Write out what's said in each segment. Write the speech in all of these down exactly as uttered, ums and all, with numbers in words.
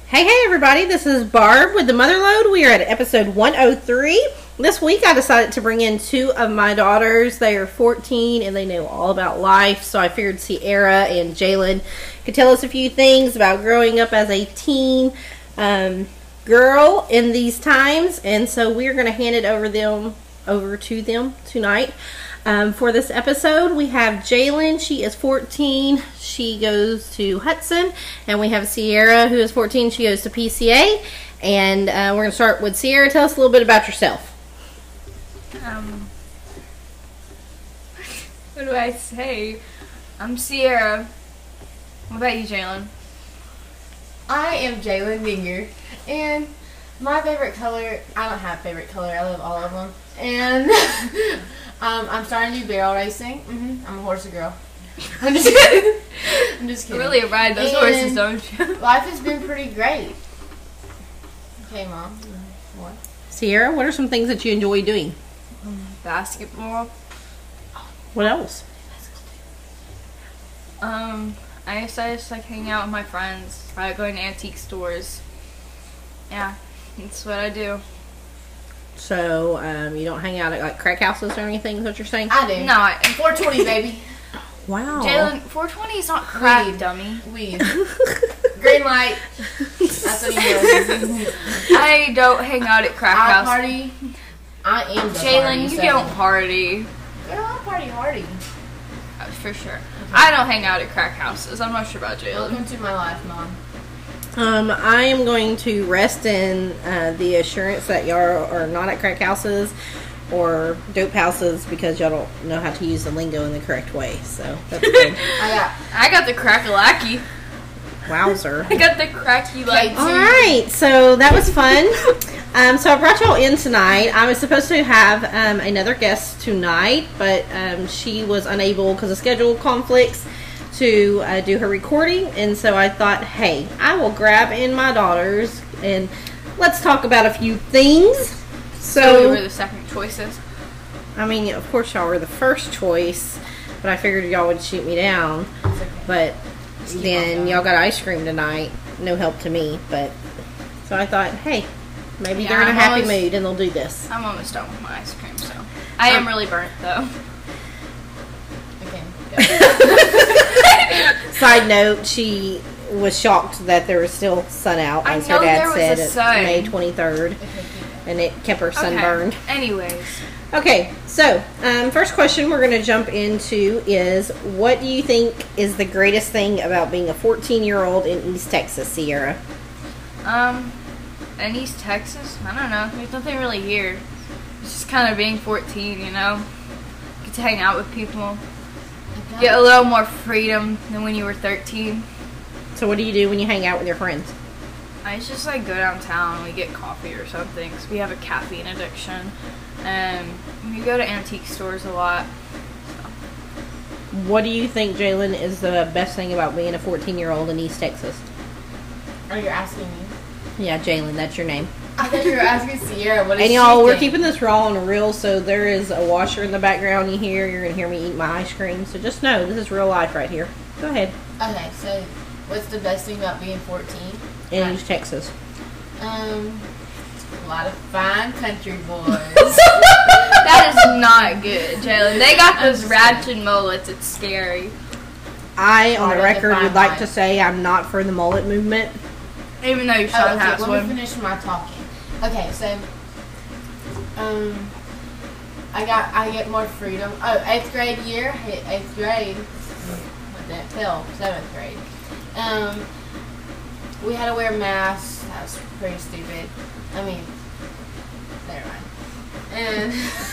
Hey, hey, everybody, this is Barb with the Motherload. We are at episode one oh three. This week I decided to bring in two of my daughters. They are fourteen and they know all about life, so I figured Sierra and Jalen could tell us a few things about growing up as a teen um, girl in these times, and so we're going to hand it over them over to them tonight. Um, for this episode, we have Jalen. She is fourteen. She goes to Hudson. And we have Sierra, who is fourteen. She goes to P C A. And uh, we're going to start with Sierra. Tell us a little bit about yourself. Um, what do I say? I'm Sierra. What about you, Jalen? I am Jalen Dinger, and my favorite color, I don't have a favorite color, I love all of them, and um, I'm starting to do barrel racing. Mm-hmm. I'm a horsey girl. I'm just kidding. I'm just kidding. You really ride those and horses, don't you? Life has been pretty great. Okay, Mom. What? Sierra, what are some things that you enjoy doing? Basketball. What else? Um, I guess I just like hanging out with my friends. I like going to antique stores. Yeah, that's what I do. So, um, you don't hang out at like crack houses or anything, is what you're saying? I do. No, I, four twenty, baby. Wow. Jalen, four twenty is not crack, Weed. dummy. Weed. Green light. That's what you know. I don't hang out at crack I house. party. I am the Jalen, party, you so- don't party. Girl, I party hardy. Uh, For sure. I don't hang out at crack houses. I'm not sure about Jalen. Welcome to my life, Mom. Um, I am going to rest in uh, the assurance that y'all are not at crack houses or dope houses because y'all don't know how to use the lingo in the correct way. So that's good. I got I got the crack-a-lacky. Wowzer. I got the cracky like. All right, so that was fun. Um, so I brought y'all in tonight. I was supposed to have um, another guest tonight, but um, she was unable because of schedule conflicts to uh, do her recording, and so I thought, hey, I will grab in my daughters and let's talk about a few things. So we were So, the second choices. I mean, of course y'all were the first choice, but I figured y'all would shoot me down. it's okay. But keep on then going. y'all got ice cream tonight. No help to me, but so I thought, hey, maybe Yeah, they're in a I'm happy always- mood and they'll do this. I'm almost done with my ice cream, so I am Um, really burnt though. Okay. Side note, she was shocked that there was still sun out, I as know her dad there was said, a at sun. May twenty-third, and it kept her sunburned. Okay. Anyways, Okay, so um, first question we're going to jump into is, what do you think is the greatest thing about being a fourteen-year-old in East Texas, Sierra? um, in East Texas, I don't know. There's nothing really here. It's just kind of being fourteen, you know. Get to hang out with people. Get a little more freedom than when you were thirteen. So what do you do when you hang out with your friends? I just like go downtown and we get coffee or something because we have a caffeine addiction. And we go to antique stores a lot. What do you think, Jalen, is the best thing about being a fourteen-year-old in East Texas? Are you asking me? Yeah, Jalen, that's your name. I thought you were asking Sierra. What is And she y'all, we're think? keeping this raw and real, so there is a washer in the background you hear. You're going to hear me eat my ice cream. So just know, this is real life right here. Go ahead. Okay, so what's the best thing about being fourteen? In East Texas. Um, a lot of fine country boys. That is not good, Jalen. They got those ratchet mullets. It's scary. I, on Part the of the record, fine would like line. to say I'm not for the mullet movement. Even though your Oh, son okay, has let me one. finish my talking. Okay, so um, I got I get more freedom. Oh, eighth grade year, hit eighth grade. What that fell seventh grade. Um, we had to wear masks. That was pretty stupid. I mean, never mind. And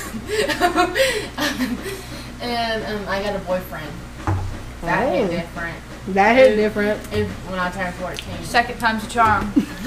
and um, I got a boyfriend. That hit Oh. different. That hit different. If, when I turned fourteen. Second time's a charm.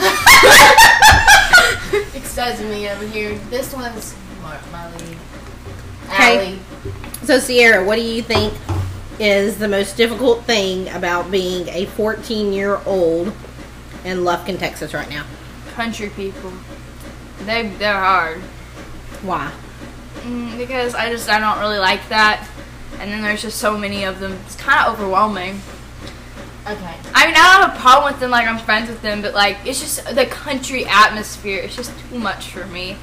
Excuse me over here. This one's my, my lead. Okay. Allie. So, Sierra, what do you think is the most difficult thing about being a fourteen-year-old in Lufkin, Texas right now? Country people. They, they're hard. Why? Mm, because I just, I don't really like that. And then there's just so many of them. It's kind of overwhelming. Okay. I mean, I don't have a problem with them, like, I'm friends with them, but, like, it's just the country atmosphere. It's just too much for me.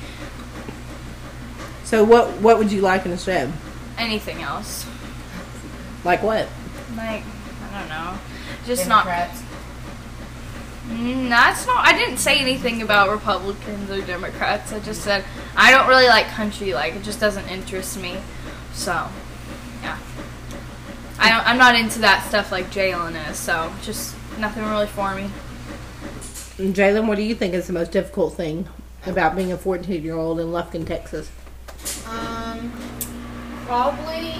So what what would you like instead? Anything else. Like what? Like, I don't know. Just not... Democrats. Mm, that's not... I didn't say anything about Republicans or Democrats. I just said, I don't really like country. Like, it just doesn't interest me. So, yeah. I don't, I'm not into that stuff like Jalen is, so just nothing really for me. And Jalen, what do you think is the most difficult thing about being a fourteen-year-old in Lufkin, Texas? Um, probably.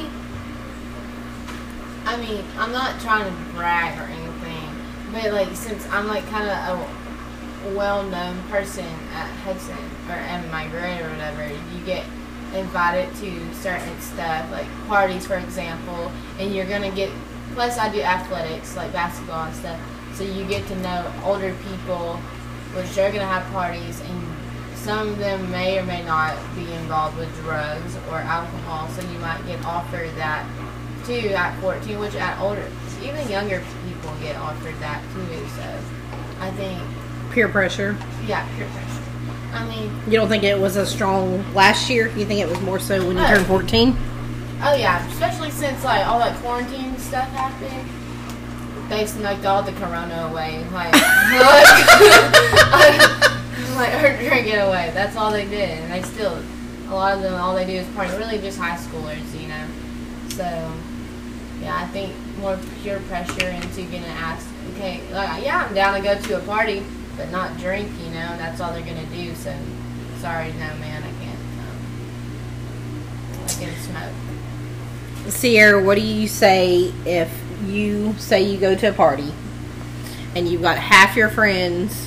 I mean, I'm not trying to brag or anything, but like since I'm like kind of a well-known person at Hudson or in my grade or whatever, you get invited to certain stuff like parties, for example, and you're gonna get. Plus, I do athletics like basketball and stuff, so you get to know older people, which they're gonna have parties and. Some of them may or may not be involved with drugs or alcohol, so you might get offered that too at fourteen, which at older, even younger people get offered that too. So I think Peer pressure. yeah, peer pressure. I mean, You don't think it was as strong last year? You think it was more so when you Oh. turned fourteen? oh yeah, especially since like all that quarantine stuff happened. They snuck all the corona away, like, like like her drinking away. That's all they did, and they still, a lot of them, all they do is party. Really, just high schoolers, you know. So, yeah, I think more peer pressure into getting asked. Okay, like, yeah, I'm down to go to a party, but not drink. You know, that's all they're gonna do. So, sorry, no, man, I can't. Um, I can smoke. Sierra, what do you say if you say you go to a party and you've got half your friends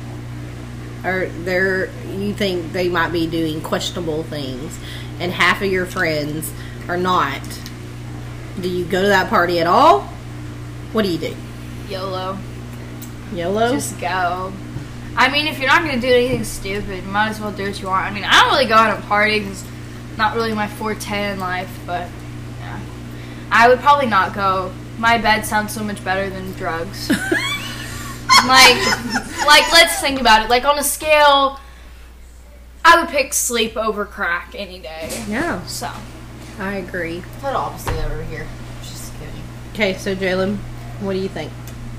or they're you think they might be doing questionable things and half of your friends are not? Do you go to that party at all? What do you do? YOLO. YOLO? Just go. I mean, if you're not going to do anything stupid, you might as well do what you want. I mean, I don't really go out and party because it's not really my forte in life, but yeah. I would probably not go. My bed sounds so much better than drugs. like, like, let's think about it. Like, on a scale, I would pick sleep over crack any day. Yeah, So, I agree. Total opposite over here. Just kidding. Okay, so Jalen, what do you think?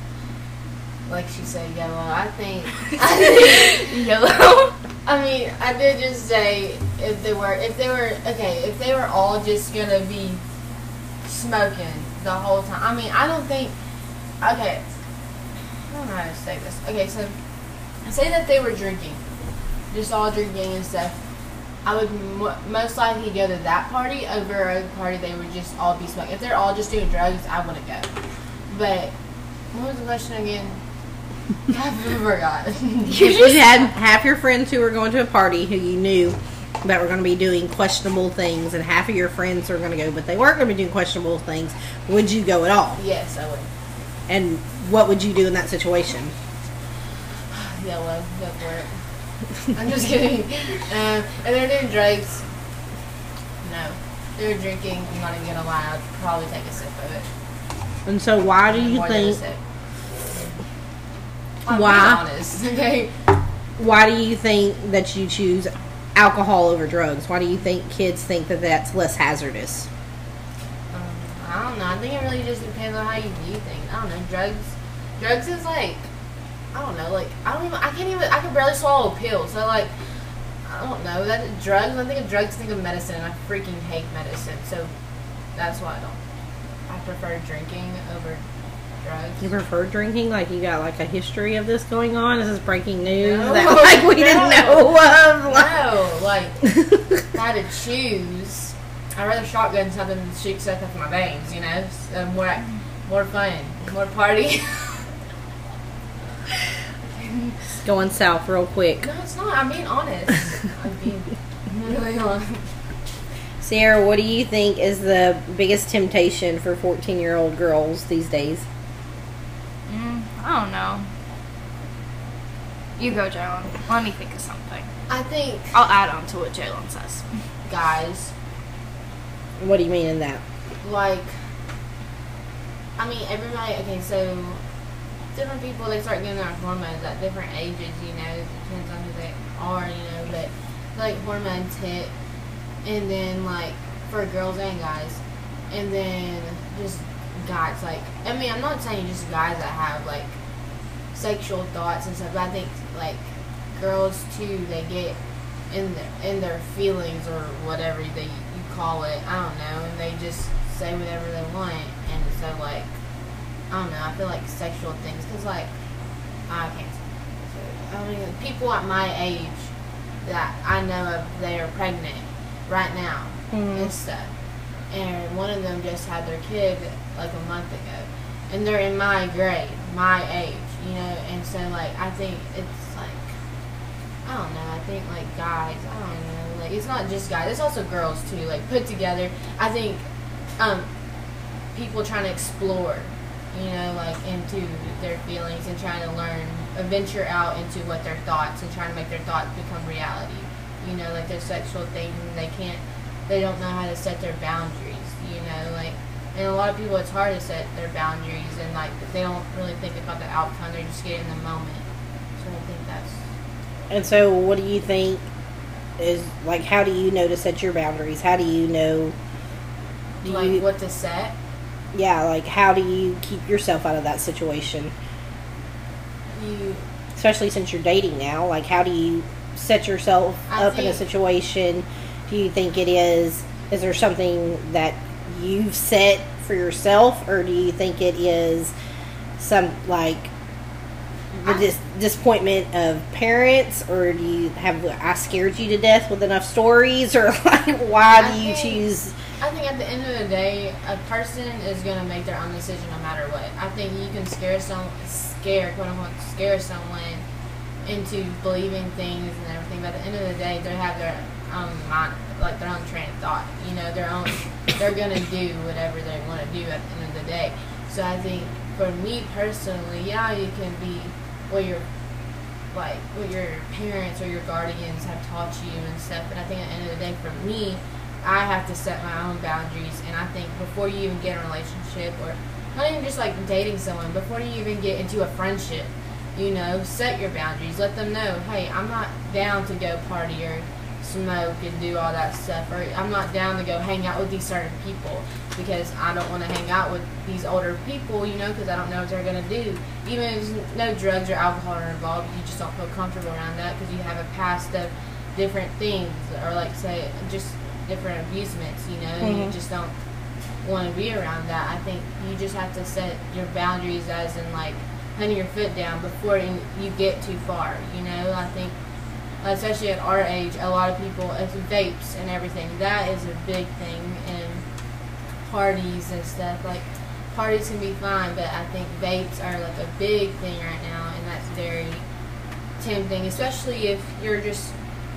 Like she said, yellow. I think. I think YOLO. I mean, I did just say if they were, if they were, okay, if they were all just gonna be smoking the whole time. I mean, I don't think. Okay, I don't know how to say this. Okay, so say that they were drinking, just all drinking and stuff. I would mo- most likely go to that party over a party they would just all be smoking. If they're all just doing drugs, I wouldn't go. But what was the question again? I forgot. If you had half your friends who were going to a party who you knew that were going to be doing questionable things and half of your friends were going to go but they weren't going to be doing questionable things, would you go at all? Yes, I would. And what would you do in that situation? Yellow, go for it. I'm just kidding. Um, if they're doing drugs, no. If they're drinking, I'm not even gonna lie, I'd probably take a sip of it. And so why do you More than a think sip. I'm Why? being honest, okay? why do you think that you choose alcohol over drugs? Why do you think kids think that that's less hazardous? Um, I don't know. I think it really just depends on how you view things. I don't know. Drugs, drugs is like, I don't know. Like I don't even. I can't even. I can barely swallow a pill. So like, I don't know. That drugs. When I think of drugs, I think of medicine, and I freaking hate medicine. So that's why I don't. I prefer drinking over drugs. You prefer drinking? Like you got like a history of this going on? Is this breaking news No. that like we didn't No. know of? Like, No, like if I had to choose, I'd rather shotgun something than shoot stuff up my veins. You know, so more, more fun, more party. going south real quick. No, it's not. I'm being honest. I'm being really honest. Sierra, what do you think is the biggest temptation for fourteen-year-old girls these days? Mm, I don't know. You go, Jalen. Let me think of something. I think I'll add on to what Jalen says. guys, What do you mean in that? like, I mean, everybody. Okay, so different people, they start getting their hormones at different ages, you know, it depends on who they are, you know, but like hormones hit, and then like for girls and guys, and then just guys, like, I mean, I'm not saying just guys that have like sexual thoughts and stuff, but I think like girls too, they get in their, in their feelings or whatever they you call it, I don't know, and they just say whatever they want, and so like, I don't know, I feel like sexual things, because like, I can't say, I mean, people at my age that I know of, they are pregnant right now mm-hmm. and stuff, and one of them just had their kid like a month ago, and they're in my grade, my age, you know, and so like, I think it's like, I don't know, I think like guys, I don't know, like it's not just guys, it's also girls too, like put together. I think um, people trying to explore, you know, like into their feelings and trying to learn, uh, venture out into what their thoughts and trying to make their thoughts become reality. You know, like their sexual things, and they can't, they don't know how to set their boundaries, you know, like, and a lot of people it's hard to set their boundaries, and like they don't really think about the outcome, they just get in the moment. So I think that's. And so what do you think is, like, how do you know to set your boundaries? How do you know? Do like you, what to set? Yeah, like how do you keep yourself out of that situation? You, especially since you're dating now, like how do you set yourself I up in a situation? Do you think it is, is there something that you've set for yourself, or do you think it is some, like, the dis- disappointment of parents, or do you have I scared you to death with enough stories, or like why do I you think, choose? I think at the end of the day, a person is going to make their own decision no matter what. I think you can scare some, scare, quote unquote, scare someone into believing things and everything, but at the end of the day, they have their own mind, like their own train of thought, you know, their own, they're going to do whatever they want to do at the end of the day. So I think for me personally, yeah, you can be what your, like, what your parents or your guardians have taught you and stuff, but I think at the end of the day, for me, I have to set my own boundaries, and I think before you even get in a relationship, or not even just like dating someone, before you even get into a friendship, you know, set your boundaries. Let them know, hey, I'm not down to go party or smoke and do all that stuff, or I'm not down to go hang out with these certain people because I don't want to hang out with these older people, you know, because I don't know what they're going to do. Even if no drugs or alcohol are involved, you just don't feel comfortable around that because you have a past of different things, or like say just different abusements, you know, mm-hmm. and you just don't want to be around that. I think you just have to set your boundaries, as in like putting your foot down before you get too far, you know. I think especially at our age, a lot of people, it's vapes and everything, that is a big thing, and parties and stuff. Like parties can be fine, but I think vapes are like a big thing right now, and that's very tempting, especially if you're just,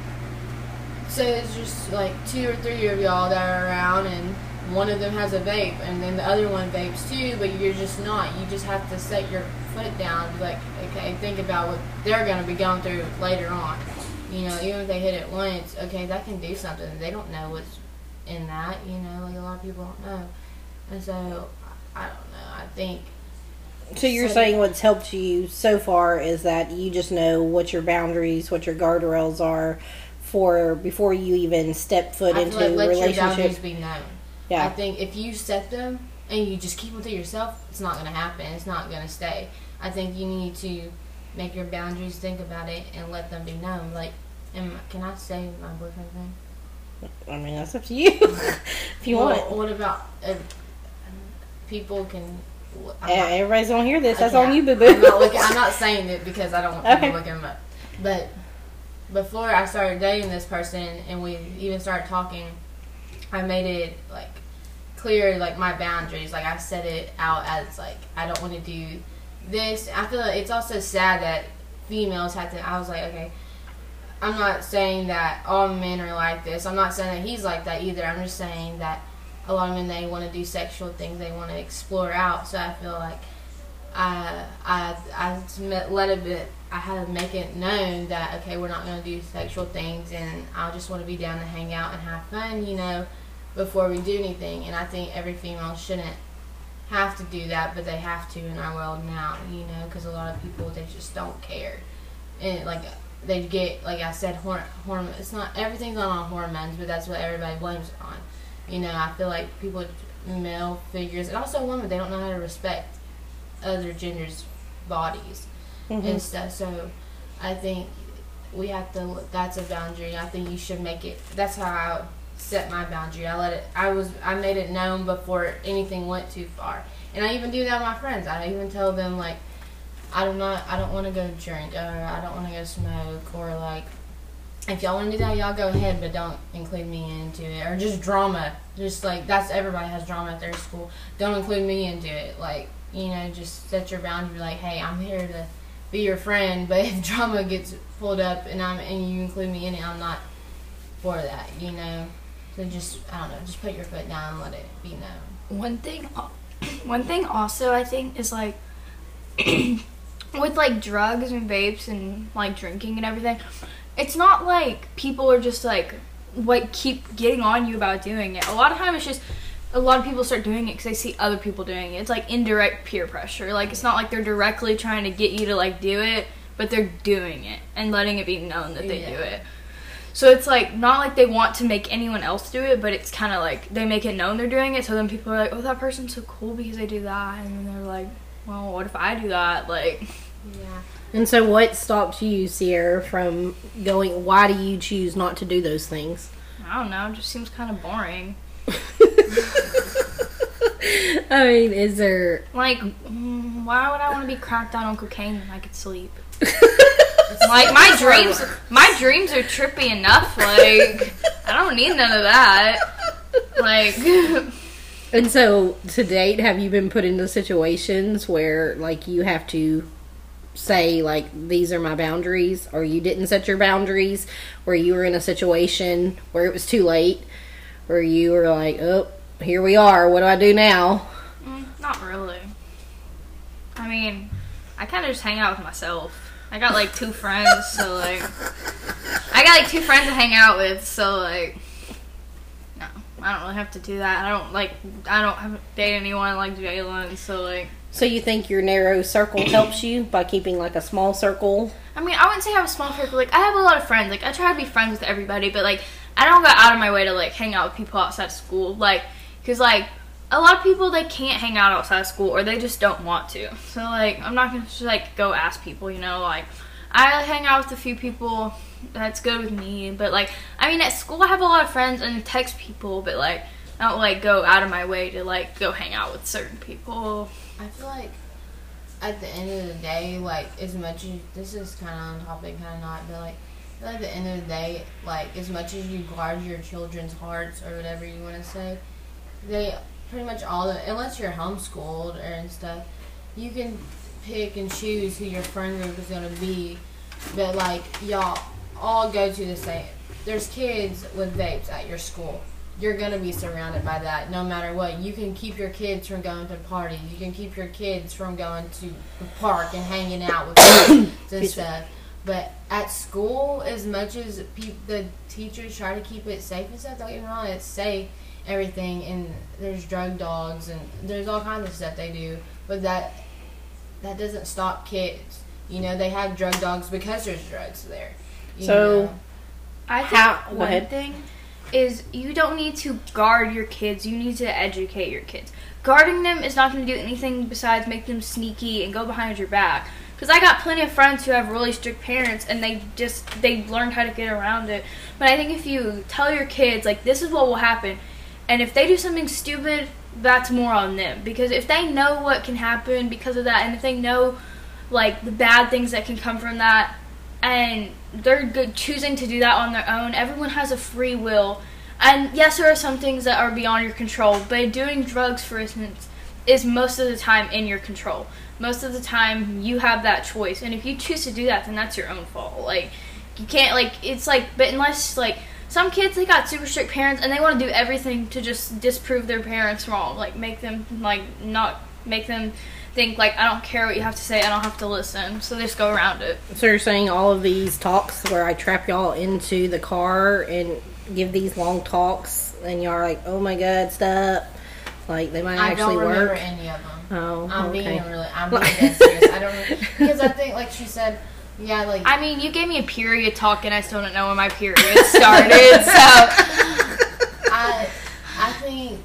say it's just like two or three of y'all that are around, and one of them has a vape, and then the other one vapes too, but you're just not. You just have to set your foot down, be like, okay, think about what they're going to be going through later on. You know, even if they hit it once, okay, that can do something. They don't know what's in that, you know, like a lot of people don't know. And so, I don't know, I think... So you're saying what's helped you so far is that you just know what your boundaries, what your guardrails are for before you even step foot I into feel like a let relationship. your boundaries be known. Yeah. I think if you set them and you just keep them to yourself, it's not going to happen. It's not going to stay. I think you need to make your boundaries, think about it, and let them be known. Like, am, can I say my boyfriend thing? I mean, that's up to you. If you well, want. What about uh, people can... I'm Yeah, not, everybody's gonna hear this. That's okay, on you, boo boo. I'm not, looking, I'm not saying it because I don't want people Okay. looking them up. But before I started dating this person and we even started talking, I made it like clear, like my boundaries. Like I set it out as like I don't want to do this. I feel like it's also sad that females have to. I was like, okay, I'm not saying that all men are like this. I'm not saying that he's like that either. I'm just saying that a lot of men, they want to do sexual things, they want to explore out. So I feel like I I I let a bit. I had to make it known that okay, we're not going to do sexual things, and I just want to be down to hang out and have fun, you know, before we do anything. And I think every female shouldn't have to do that, but they have to in our world now, you know, because a lot of people, they just don't care. And, like, they get, like I said, horm- hormone. It's not, everything's not on hormones, but that's what everybody blames it on. You know, I feel like people, male figures, and also women, they don't know how to respect other genders' bodies mm-hmm. and stuff. So, I think we have to, that's a boundary. I think you should make it, that's how I set my boundary. I let it, I was, I made it known before anything went too far. And I even do that with my friends. I even tell them, like, I do not, I don't want to go drink, or I don't want to go smoke, or, like, if y'all want to do that, y'all go ahead, but don't include me into it. Or just drama. Just, like, that's, everybody has drama at their school. Don't include me into it. Like, you know, just set your boundary, like, hey, I'm here to be your friend, but if drama gets pulled up and I'm and you include me in it, I'm not for that, you know. So just, I don't know, just put your foot down and let it be known. One thing, one thing also I think is like, with like drugs and vapes and like drinking and everything, it's not like people are just like, like keep getting on you about doing it. A lot of time it's just, a lot of people start doing it because they see other people doing it. It's like indirect peer pressure. Like it's not like they're directly trying to get you to like do it, but they're doing it and letting it be known that they yeah. do it. So it's like, not like they want to make anyone else do it, but it's kind of like, they make it known they're doing it, so then people are like, oh, that person's so cool because they do that, and then they're like, well, what if I do that? Like, yeah. And so what stopped you, Sierra, from going, why do you choose not to do those things? I don't know, it just seems kind of boring. I mean, is there... Like, mm, why would I want to be cracked out on cocaine when I could sleep? Like, my dreams, my dreams are trippy enough. Like, I don't need none of that. Like, and so to date, have you been put into situations where like you have to say like these are my boundaries, or you didn't set your boundaries, or you were in a situation where it was too late, or you were like, oh, here we are. What do I do now? Mm, not really. I mean, I kind of just hang out with myself. I got, like, two friends, so, like, I got, like, two friends to hang out with, so, like, no, I don't really have to do that. I don't, like, I don't have to date anyone like Jalen, so, like. So you think your narrow circle helps you by keeping, like, a small circle? I mean, I wouldn't say I have a small circle. Like, I have a lot of friends. Like, I try to be friends with everybody, but, like, I don't go out of my way to, like, hang out with people outside school. Like, because, like, a lot of people, they can't hang out outside school, or they just don't want to. So, like, I'm not going to just, like, go ask people, you know, like, I hang out with a few people, that's good with me, but, like, I mean, at school I have a lot of friends and text people, but, like, I don't, like, go out of my way to, like, go hang out with certain people. I feel like, at the end of the day, like, as much as, this is kind of on topic, kind of not, but, like, I feel like at the end of the day, like, as much as you guard your children's hearts, or whatever you want to say, they... pretty much all the, unless you're homeschooled or and stuff, you can pick and choose who your friend group is going to be, but like y'all all go to the same, there's kids with vapes at your school, you're going to be surrounded by that no matter what. You can keep your kids from going to parties, you can keep your kids from going to the park and hanging out with kids and stuff, but at school, as much as pe- the teachers try to keep it safe and stuff, don't get me wrong, it's safe, everything, and there's drug dogs and there's all kinds of stuff they do, but that that doesn't stop kids. You know, they have drug dogs because there's drugs there. So know. I think how, one ahead. thing is you don't need to guard your kids, you need to educate your kids. Guarding them is not going to do anything besides make them sneaky and go behind your back. Because I got plenty of friends who have really strict parents, and they just, they learned how to get around it. But I think if you tell your kids, like, this is what will happen, and if they do something stupid, that's more on them. Because if they know what can happen because of that, and if they know, like, the bad things that can come from that, and they're good, choosing to do that on their own, everyone has a free will. And yes, there are some things that are beyond your control, but doing drugs, for instance, is most of the time in your control. Most of the time, you have that choice. And if you choose to do that, then that's your own fault. Like, you can't, like, it's like, but unless, like, some kids, they got super strict parents, and they want to do everything to just disprove their parents wrong. Like, make them, like, not, make them think, like, I don't care what you have to say, I don't have to listen. So they just go around it. So you're saying all of these talks where I trap y'all into the car and give these long talks, and y'all are like, oh my god, stop. Like they might I actually don't remember work. any of them. Oh, I'm okay. being really, I'm being dead serious. I don't remember, because I think, like she said, yeah, like I mean, you gave me a period talk, and I still don't know when my period started. So I, I think,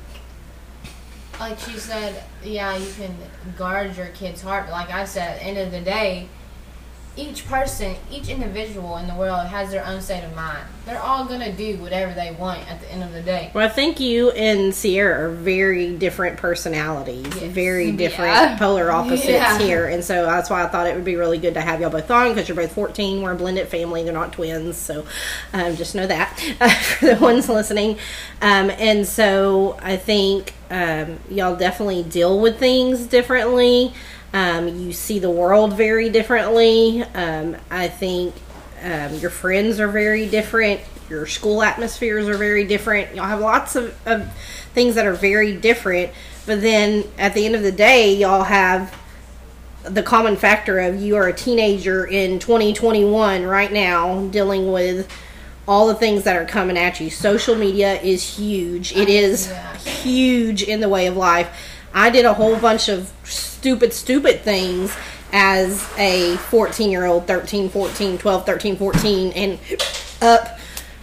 like she said, yeah, you can guard your kid's heart, but like I said, at the end of the day, each person, each individual in the world has their own state of mind. They're all going to do whatever they want at the end of the day. Well, I think you and Sierra are very different personalities, Yes. very different Yeah. polar opposites Yeah. here, and so that's why I thought it would be really good to have y'all both on, because you're both fourteen. We're a blended family; they're not twins, so um, just know that uh, for the ones listening. Um, and so I think um, y'all definitely deal with things differently. Um, you see the world very differently. Um, I think um, your friends are very different. Your school atmospheres are very different. Y'all have lots of, of things that are very different. But then at the end of the day, y'all have the common factor of you are a teenager in twenty twenty-one right now dealing with all the things that are coming at you. Social media is huge. It is Yeah. huge in the way of life. I did a whole bunch of stupid, stupid things as a fourteen-year-old, thirteen, fourteen, twelve, thirteen, fourteen, and up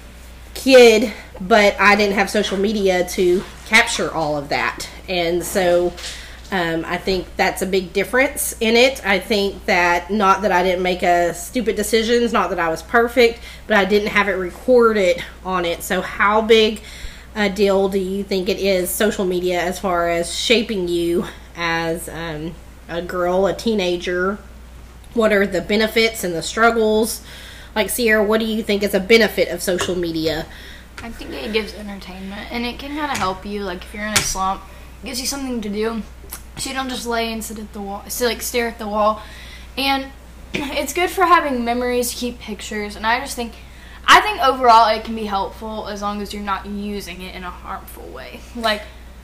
kid, but I didn't have social media to capture all of that. And so um, I think that's a big difference in it. I think that not that I didn't make a stupid decisions, not that I was perfect, but I didn't have it recorded on it. So how big a deal do you think it is, social media, as far as shaping you as um, a girl, a teenager? What are the benefits and the struggles? Like, Sierra, what do you think is a benefit of social media? I think it gives entertainment, and it can kind of help you. Like if you're in a slump, it gives you something to do, so you don't just lay and sit at the wall, so like stare at the wall. And it's good for having memories, to keep pictures, and I just think. I think overall it can be helpful as long as you're not using it in a harmful way. Like,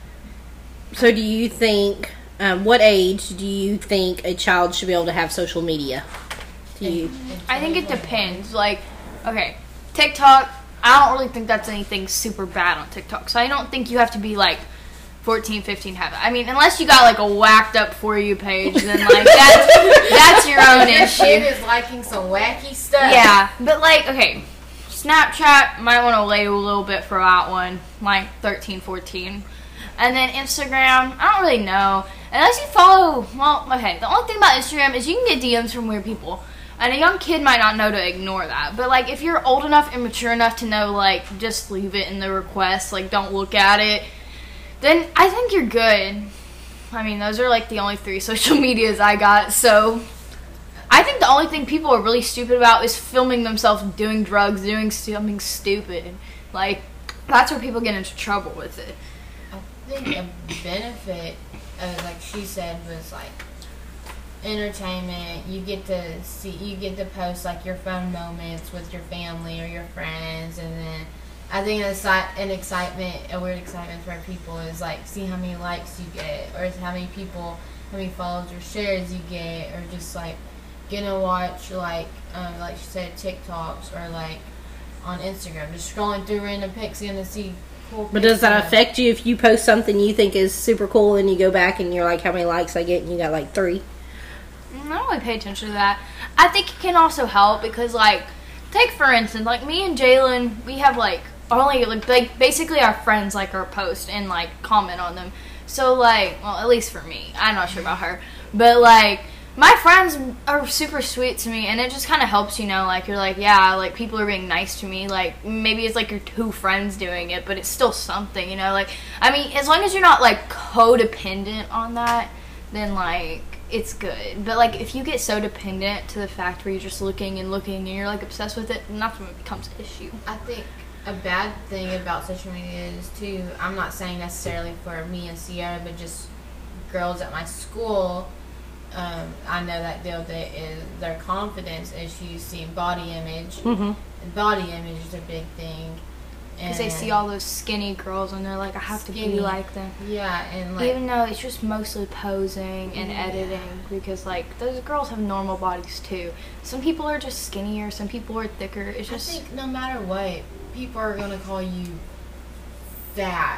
So do you think, um, what age do you think a child should be able to have social media? Do you? I think it depends. Like, okay, TikTok, I don't really think that's anything super bad on TikTok. So I don't think you have to be like fourteen, fifteen to have it. I mean, unless you got like a whacked up For You page, then like that's, that's your own Your kid issue. is liking some wacky stuff. Yeah, but like, okay, Snapchat, might want to wait a little bit for that one, like thirteen, fourteen. And then Instagram, I don't really know. Unless you follow, well, okay, the only thing about Instagram is you can get D Ms from weird people. And a young kid might not know to ignore that. But, like, if you're old enough and mature enough to know, like, just leave it in the request, like, don't look at it, then I think you're good. I mean, those are, like, the only three social medias I got, so I think the only thing people are really stupid about is filming themselves doing drugs, doing something stupid. Like, that's where people get into trouble with it. I think a benefit, uh, like she said, was like entertainment. You get to see, you get to post like your fun moments with your family or your friends, and then I think an, exci- an excitement, a weird excitement for people is like see how many likes you get, or how many people, how many follows or shares you get, or just like getting to watch like, um, like she said, TikToks, or like on Instagram, just scrolling through random pics and to see. Cool But does that pictures. affect you if you post something you think is super cool and you go back and you're like, how many likes I get? And you got like three. I don't really pay attention to that. I think it can also help because, like, take for instance, like me and Jalen, we have like only like, like basically our friends like our post and like comment on them. So like, well, at least for me, I'm not sure about her, but like my friends are super sweet to me, and it just kind of helps, you know. Like you're like, yeah, like people are being nice to me. Like maybe it's like your two friends doing it, but it's still something, you know. Like I mean, as long as you're not like codependent on that, then like. It's good. But like if you get so dependent to the fact where you're just looking and looking and you're like obsessed with it, then that's when it becomes an issue. I think a bad thing about social media is too, I'm not saying necessarily for me and Sierra, but just girls at my school, um, I know that deal that is their confidence issues, seeing body image. Mm-hmm. Body image is a big thing. Because they see all those skinny girls and they're like, I have to Skinny. be like them. Yeah, and like Even though it's just mostly posing and Yeah. editing, because like those girls have normal bodies too. Some people are just skinnier, some people are thicker. It's I just think no matter what, people are gonna call you fat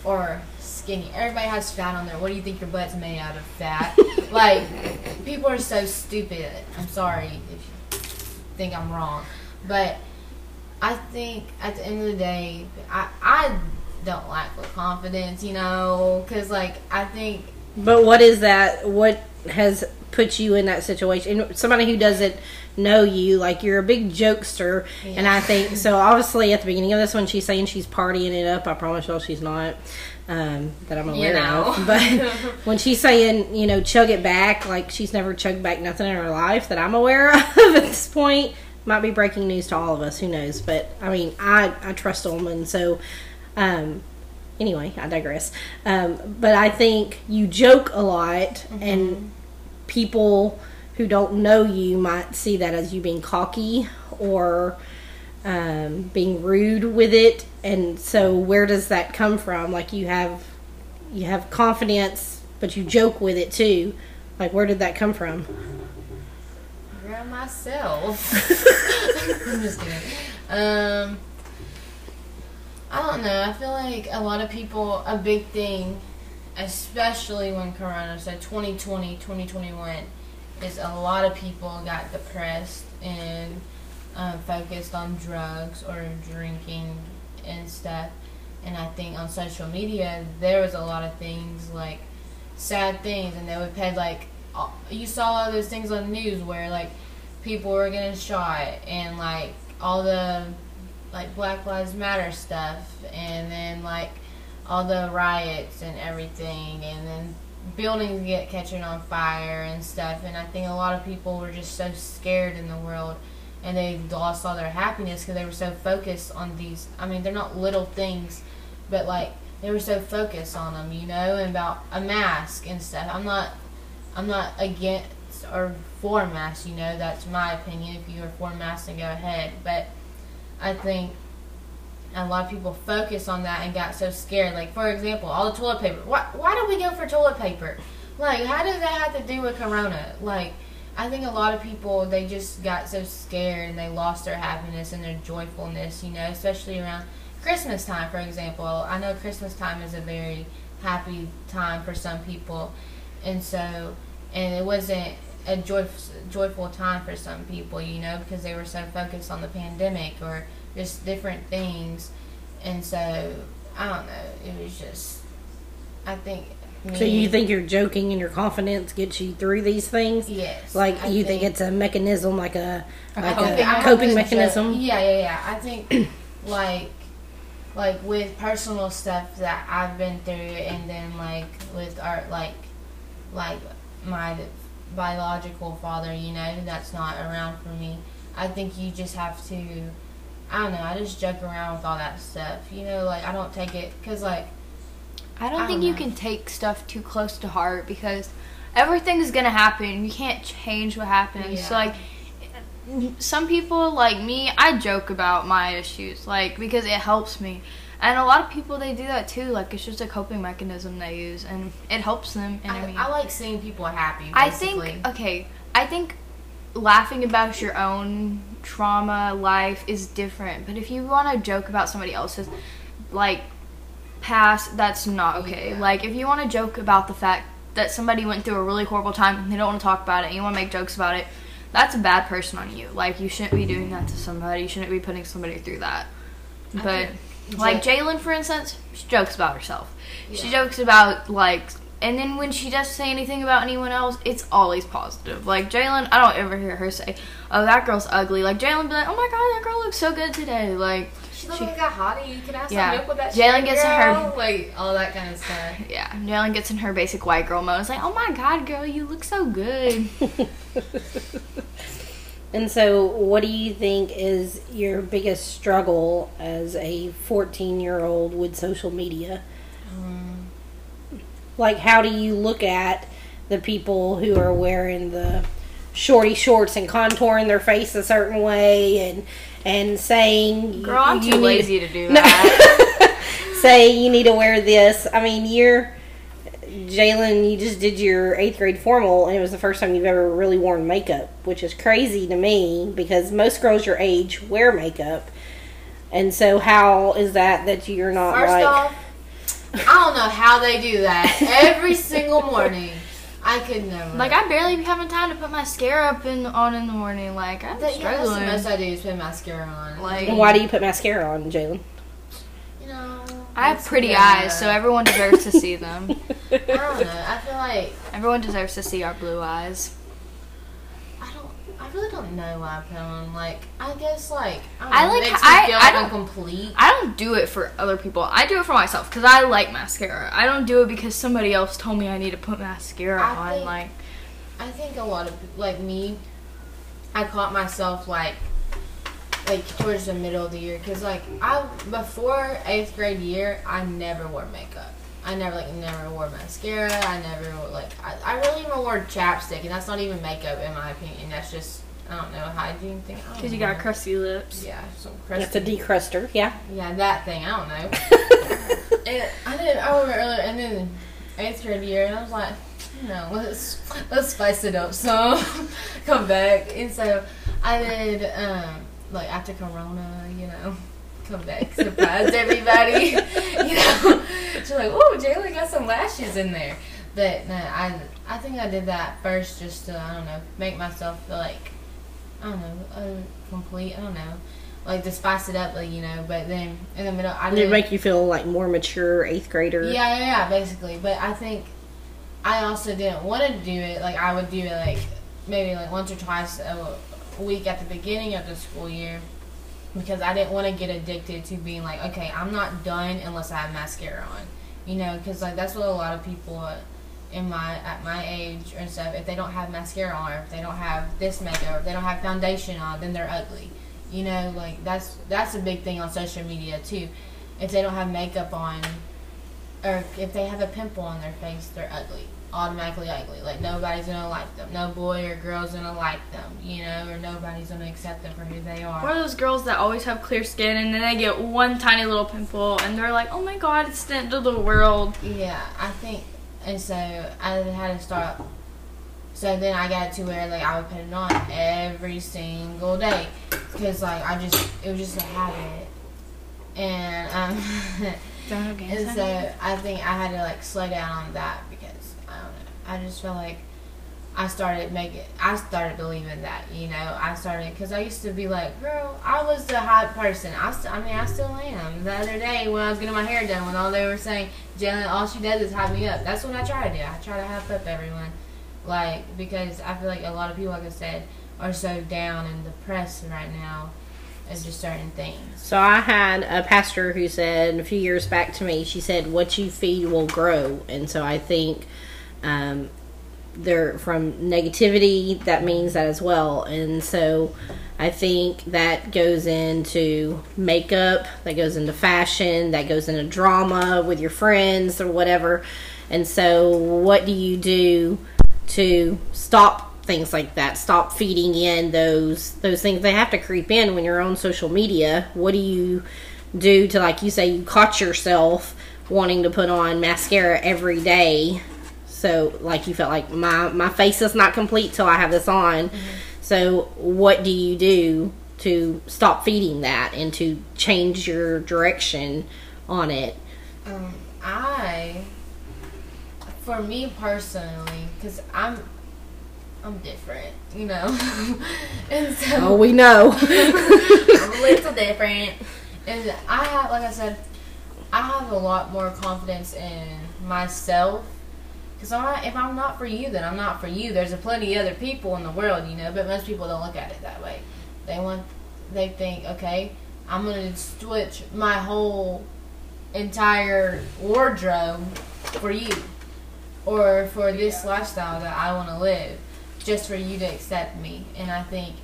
or skinny. Everybody has fat on there. What do you think your butt's made out of? Fat. Like, people are so stupid. I'm sorry if you think I'm wrong. But I think at the end of the day, I, I don't lack with confidence, you know, because, like, I think... But what is that? What has put you in that situation? Somebody who doesn't know you, like, you're a big jokester, yeah. And I think, so obviously at the beginning of this one, she's saying she's partying it up. I promise y'all she's not, um, that I'm aware you know. of. But when she's saying, you know, chug it back, like, she's never chugged back nothing in her life that I'm aware of at this point. Might be breaking news to all of us, who knows. But, I mean, I, I trust them, and so, um, anyway, I digress. Um, but I think you joke a lot, mm-hmm. and people who don't know you might see that as you being cocky or um, being rude with it. And so where does that come from? Like, you have you have confidence, but you joke with it too. Like, where did that come from? Girl, myself. I'm just kidding. Um, I don't know. I feel like a lot of people, a big thing, especially when Corona, so twenty twenty, twenty twenty-one, is a lot of people got depressed and um, focused on drugs or drinking and stuff. And I think on social media, there was a lot of things, like, sad things, and they would pay, like, you saw all those things on the news where, like, people were getting shot, and, like, all the, like, Black Lives Matter stuff, and then, like, all the riots and everything, and then buildings get catching on fire and stuff. And I think a lot of people were just so scared in the world, and they lost all their happiness because they were so focused on these, I mean, they're not little things, but, like, they were so focused on them, you know, and about a mask and stuff. I'm not, I'm not against or for masks, you know, that's my opinion. If you are for masks, then go ahead. But I think a lot of people focused on that and got so scared. Like, for example, all the toilet paper. Why, why do we go for toilet paper? Like, how does that have to do with Corona? Like, I think a lot of people, they just got so scared and they lost their happiness and their joyfulness, you know, especially around Christmas time, for example. I know Christmas time is a very happy time for some people. And so, and it wasn't a joy, joyful time for some people, you know, because they were so focused on the pandemic or just different things. And so, I don't know, it was just, I think... Me, so you think your joking and your confidence gets you through these things? Yes. Like, I you think, think it's a mechanism, like a, like coping, a coping mechanism? Joke. Yeah, yeah, yeah. I think, like, like, with personal stuff that I've been through, and then, like, with art, like, like, my biological father, you know, that's not around for me. I think you just have to, I don't know, I just joke around with all that stuff, you know, like, I don't take it, because, like, I don't I think don't you know. can take stuff too close to heart, because everything's gonna happen. You can't change what happens. Yeah. So, like, some people, like me, I joke about my issues, like, because it helps me. And a lot of people, they do that too. Like, it's just a coping mechanism they use, and it helps them. And I, I, mean, I like seeing people happy, basically. I think, okay, I think laughing about your own trauma life is different. But if you want to joke about somebody else's, like, past, that's not okay. Yeah. Like, if you want to joke about the fact that somebody went through a really horrible time and they don't want to talk about it and you want to make jokes about it, that's a bad person on you. Like, you shouldn't be doing that to somebody. You shouldn't be putting somebody through that. But, like, Jalen, for instance, she jokes about herself. Yeah. She jokes about, like, and then when she doesn't say anything about anyone else, it's always positive. Like, Jalen, I don't ever hear her say, oh, that girl's ugly. Like, Jalen be like, oh my god, that girl looks so good today. Like, she looks like a hottie. You can have yeah. something up with that Jalen shit, gets girl. in her, like, all that kind of stuff. Yeah, Jalen gets in her basic white girl mode. It's like, oh my god, girl, you look so good. And so, what do you think is your biggest struggle as a fourteen-year-old with social media? Um, Like, how do you look at the people who are wearing the shorty shorts and contouring their face a certain way and and saying... Girl, I'm you too need, lazy to do that. Say you need to wear this. I mean, you're... Jalen, you just did your eighth grade formal, and it was the first time you've ever really worn makeup, which is crazy to me because most girls your age wear makeup. And so, how is that that you're not First like? off, I don't know how they do that every single morning. I could never. Like, I barely be having time to put mascara up in, on in the morning. Like, I'm That, yeah, that's struggling. the most I do is put mascara on. Like- And why do you put mascara on, Jalen? You know, I have it's pretty good. eyes, so everyone deserves to see them. I don't know. I feel like Everyone deserves to see our blue eyes. I don't. I really don't know why I put on. Like, I guess like I, don't I know, like- it makes me I- feel I like don't- I'm complete. I don't do it for other people. I do it for myself because I like mascara. I don't do it because somebody else told me I need to put mascara I on. think- Like, I think a lot of people, like me, I caught myself like like towards the middle of the year because like I before eighth grade year I never wore makeup. I never like never wore mascara. I never like I, I really even wore chapstick, and that's not even makeup in my opinion. That's just I don't know hygiene thing. because you got crusty lips. yeah some That's crusty. a decruster, yeah. Yeah, that thing. I don't know. And I did. I remember earlier, and then eighth grade year, and I was like, no, let's let's spice it up. So come back, and so I did. Um, like after Corona, you know, come back, surprised everybody. You know, she's like, oh, Jayla got some lashes in there. But no, I I think I did that first just to I don't know make myself feel like I don't know uh, complete. I don't know. Like to spice it up, like you know. But then in the middle, I Did did it make you feel like more mature eighth grader? Yeah, yeah, yeah, basically. But I think I also didn't want to do it. Like I would do it like maybe like once or twice a week at the beginning of the school year because I didn't want to get addicted to being like, okay, I'm not done unless I have mascara on. You know, because like that's what a lot of people in my at my age and stuff. If they don't have mascara on, or if they don't have this makeup, or if they don't have foundation on, then they're ugly. You know, like that's that's a big thing on social media too. If they don't have makeup on, or if they have a pimple on their face, they're ugly. Automatically ugly. Like nobody's gonna like them. No boy or girl's gonna like them. You know, or nobody's gonna accept them for who they are. One of those girls that always have clear skin and then they get one tiny little pimple and they're like, oh my god, it's the end of the world. Yeah, I think, and so I had to start. So then I got to where like I would put it on every single day because like I just it was just a habit, and um, and so I think I had to like slow down on that because I don't know. I just felt like I started making. I started believing that you know I started because I used to be like, girl, I was the hot person. I st- I mean I still am. The other day when I was getting my hair done, when all they were saying, Jalen, all she does is hype me up. That's what I try to do. I try to hype up everyone, like because I feel like a lot of people, like I said, are so down and depressed right now. Of just certain things. So I had a pastor who said a few years back to me, she said, what you feed will grow. And so I think um, there from negativity, that means that as well. And so I think that goes into makeup, that goes into fashion, that goes into drama with your friends or whatever. And so what do you do to stop things like that, stop feeding in those those things? They have to creep in when you're on social media. What do you do to, like you say, you caught yourself wanting to put on mascara every day, so like you felt like my my face is not complete till I have this on. Mm-hmm. So what do you do to stop feeding that and to change your direction on it? um, I for me personally, because I'm I'm different, you know. And so Oh, we know. I'm a little different. And I have, like I said, I have a lot more confidence in myself. Because if I'm not for you, then I'm not for you. There's a plenty of other people in the world, you know, but most people don't look at it that way. They want, they think, okay, I'm going to switch my whole entire wardrobe for you. Or for this lifestyle that I want to live. Just for you to accept me. And I think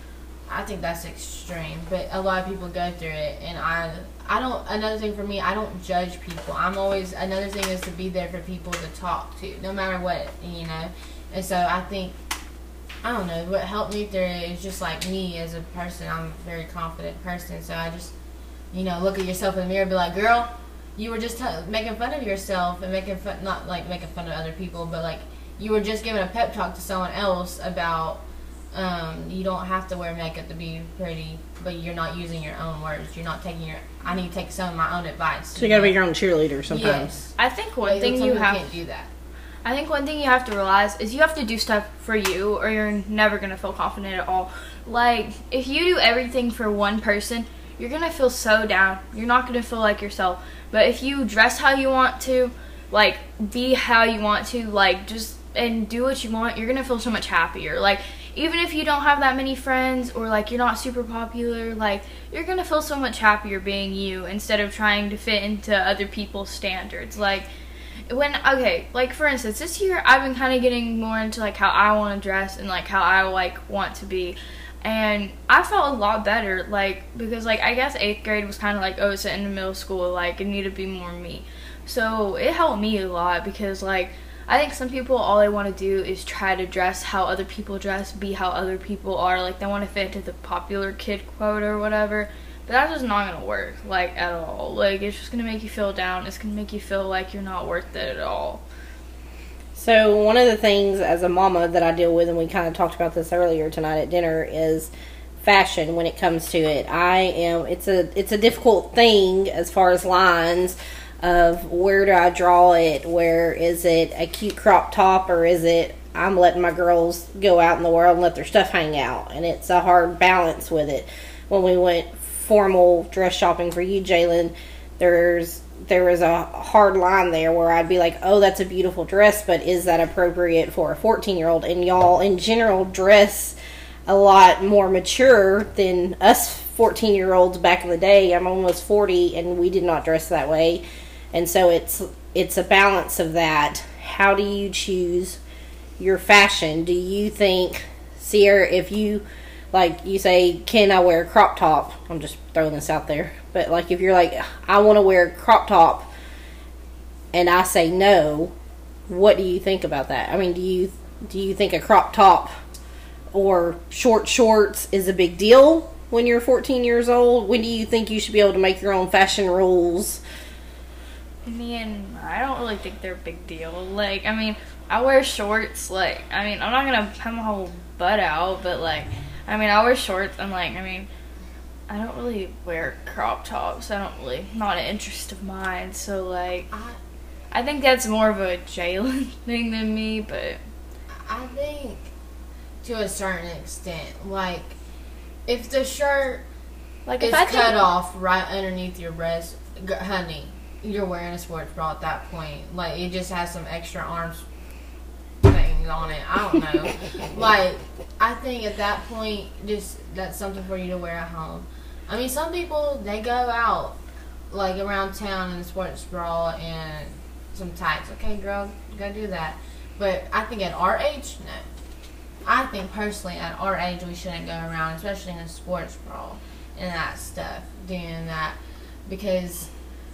I think that's extreme, but a lot of people go through it, and I I don't another thing for me, I don't judge people. I'm always another thing is to be there for people to talk to, no matter what, you know. And so I think I don't know, what helped me through it is just like me as a person. I'm a very confident person, so I just, you know, look at yourself in the mirror and be like, girl, you were just t- making fun of yourself and making fun, not like making fun of other people, but like you were just giving a pep talk to someone else about Um, you don't have to wear makeup to be pretty, but you're not using your own words. You're not taking your. I need to take some of my own advice. So you gotta be your own cheerleader sometimes. Yes. I think one But thing some you people have can't do that. I think one thing you have to realize is you have to do stuff for you or you're never going to feel confident at all. Like, if you do everything for one person, you're going to feel so down. You're not going to feel like yourself. But if you dress how you want to, like, be how you want to, like, just, and do what you want, you're going to feel so much happier. Like, even if you don't have that many friends or, like, you're not super popular, like, you're going to feel so much happier being you instead of trying to fit into other people's standards. Like, when, okay, like, for instance, this year I've been kind of getting more into, like, how I want to dress and, like, how I, like, want to be. And I felt a lot better, like, because, like, I guess eighth grade was kind of like, oh, sitting in middle school, like, I need to be more me. So it helped me a lot because, like, I think some people, all they want to do is try to dress how other people dress, be how other people are. Like, they want to fit into the popular kid quota or whatever. But that's just not going to work, like, at all. Like, it's just going to make you feel down. It's going to make you feel like you're not worth it at all. So one of the things as a mama that I deal with, and we kind of talked about this earlier tonight at dinner, is fashion when it comes to it. I am, it's a, it's a difficult thing as far as lines of where do I draw it? Where is it a cute crop top, or is it I'm letting my girls go out in the world and let their stuff hang out? And it's a hard balance with it. When we went formal dress shopping for you, Jalen, there's there was a hard line there where I'd be like, oh, that's a beautiful dress, but is that appropriate for a fourteen year old? And y'all in general dress a lot more mature than us fourteen year olds back in the day. I'm almost forty and we did not dress that way. And so it's it's a balance of that. How do you choose your fashion? Do you think, Sierra, if you, like, you say, can I wear a crop top? I'm just throwing this out there. But, like, if you're like, I want to wear a crop top, and I say no, what do you think about that? I mean, do you do you think a crop top or short shorts is a big deal when you're fourteen years old? When do you think you should be able to make your own fashion rules? I mean, I don't really think they're a big deal. Like, I mean, I wear shorts. Like, I mean, I'm not going to have my whole butt out, but, like, I mean, I wear shorts. I'm like, I mean, I don't really wear crop tops. I don't really, not an interest of mine. So, like, I, I think that's more of a Jalen thing than me, but I think to a certain extent, like, if the shirt like is if I cut think, off right underneath your breast, g- honey, you're wearing a sports bra at that point. Like, it just has some extra arms things on it. I don't know. Like, I think at that point, just that's something for you to wear at home. I mean, some people, they go out, like, around town in a sports bra and some tights. Okay, girl, go do that. But I think at our age, no. I think personally, at our age, we shouldn't go around, especially in a sports bra and that stuff, doing that, because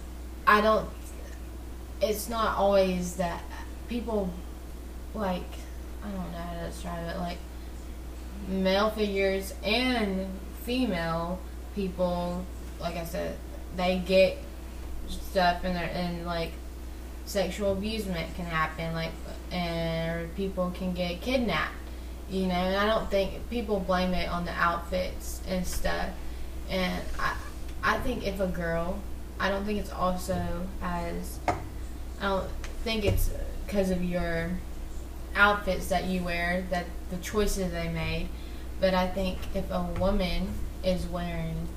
I don't. It's not always that people, like, I don't know how to describe it. Like, male figures and female people, like I said, they get stuff in their, and like sexual abusement can happen, like, and people can get kidnapped. You know, and I don't think people blame it on the outfits and stuff. And I, I think if a girl, I don't think it's also as, I don't think it's because of your outfits that you wear, that the choices they made. But I think if a woman is wearing,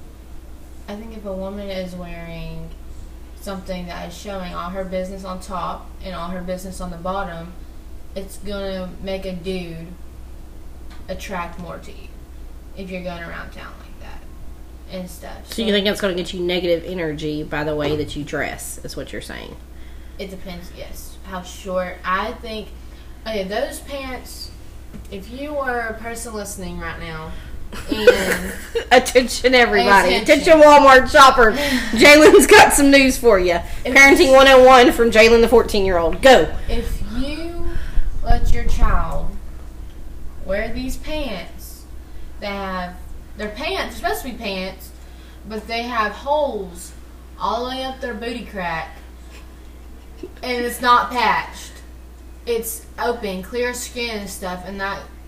I think if a woman is wearing something that is showing all her business on top and all her business on the bottom, it's gonna make a dude attract more to you if you're going around town like that and stuff. So, so you think it's going to get you negative energy by the way that you dress, is what you're saying? It depends, yes. How short. I think, okay, those pants, if you were a person listening right now, and attention everybody, attention. attention Walmart shopper, Jalen's got some news for you. If Parenting one oh one from Jalen the fourteen year old. Go. If you let your child wear these pants, they have, they're pants, they're supposed to be pants, but they have holes all the way up their booty crack, and it's not patched. It's open, clear skin and stuff, and that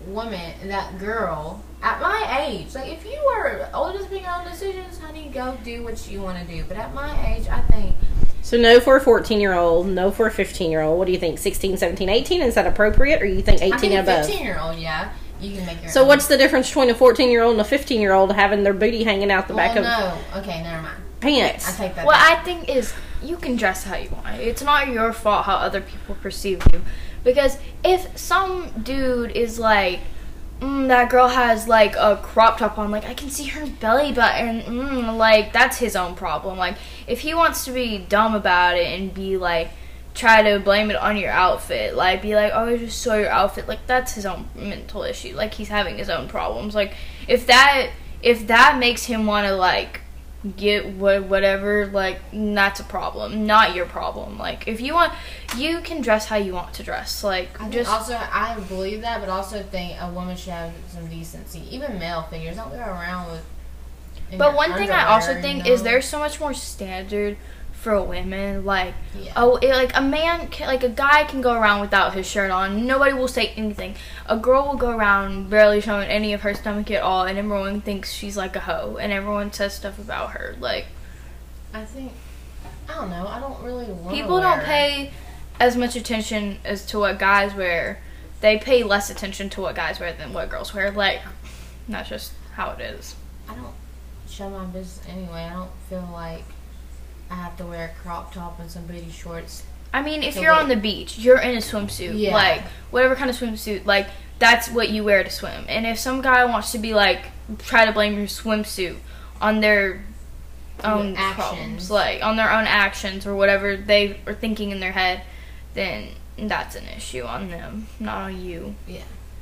woman, that girl, at my age, like, if you are old enough to make your own decisions, honey, go do what you want to do. But at my age, I think... So no for a fourteen-year-old, no for a fifteen-year-old. What do you think, sixteen, seventeen, eighteen? Is that appropriate, or you think eighteen I think and above? fifteen-year-old, yeah. You can make your So own. what's the difference between a fourteen-year-old and a fifteen-year-old having their booty hanging out the well, back of no. Okay, never mind. pants? I take that What back. I think is you can dress how you want. It's not your fault how other people perceive you. Because if some dude is like, mm, that girl has like a crop top on, like I can see her belly button, mm, like that's his own problem. Like if he wants to be dumb about it and be like, try to blame it on your outfit, like be like, oh, I just saw your outfit, like that's his own mental issue. Like he's having his own problems. Like if that if that makes him want to like get what whatever, like that's a problem, not your problem. Like if you want, you can dress how you want to dress. Like I just think also, I believe that, but also think a woman should have some decency. Even male figures, don't go around with. in But your one thing I also underwear, think you is know? there's so much more standard for women. Like, Yeah. oh, it, like a man, can, like a guy can go around without his shirt on. Nobody will say anything. A girl will go around barely showing any of her stomach at all, and everyone thinks she's like a hoe, and everyone says stuff about her. Like, I think, I don't know. I don't really want. people don't pay as much attention as to what guys wear. They pay less attention to what guys wear than what girls wear. Like, that's just how it is. I don't show my business anyway. I don't feel like I have to wear a crop top and some booty shorts. I mean, if So you're what- on the beach, you're in a swimsuit. Yeah. Like, whatever kind of swimsuit, like, that's what you wear to swim. And if some guy wants to be, like, try to blame your swimsuit on their own actions. problems, like, on their own actions or whatever they are thinking in their head, then that's an issue on them, not on you. Yeah.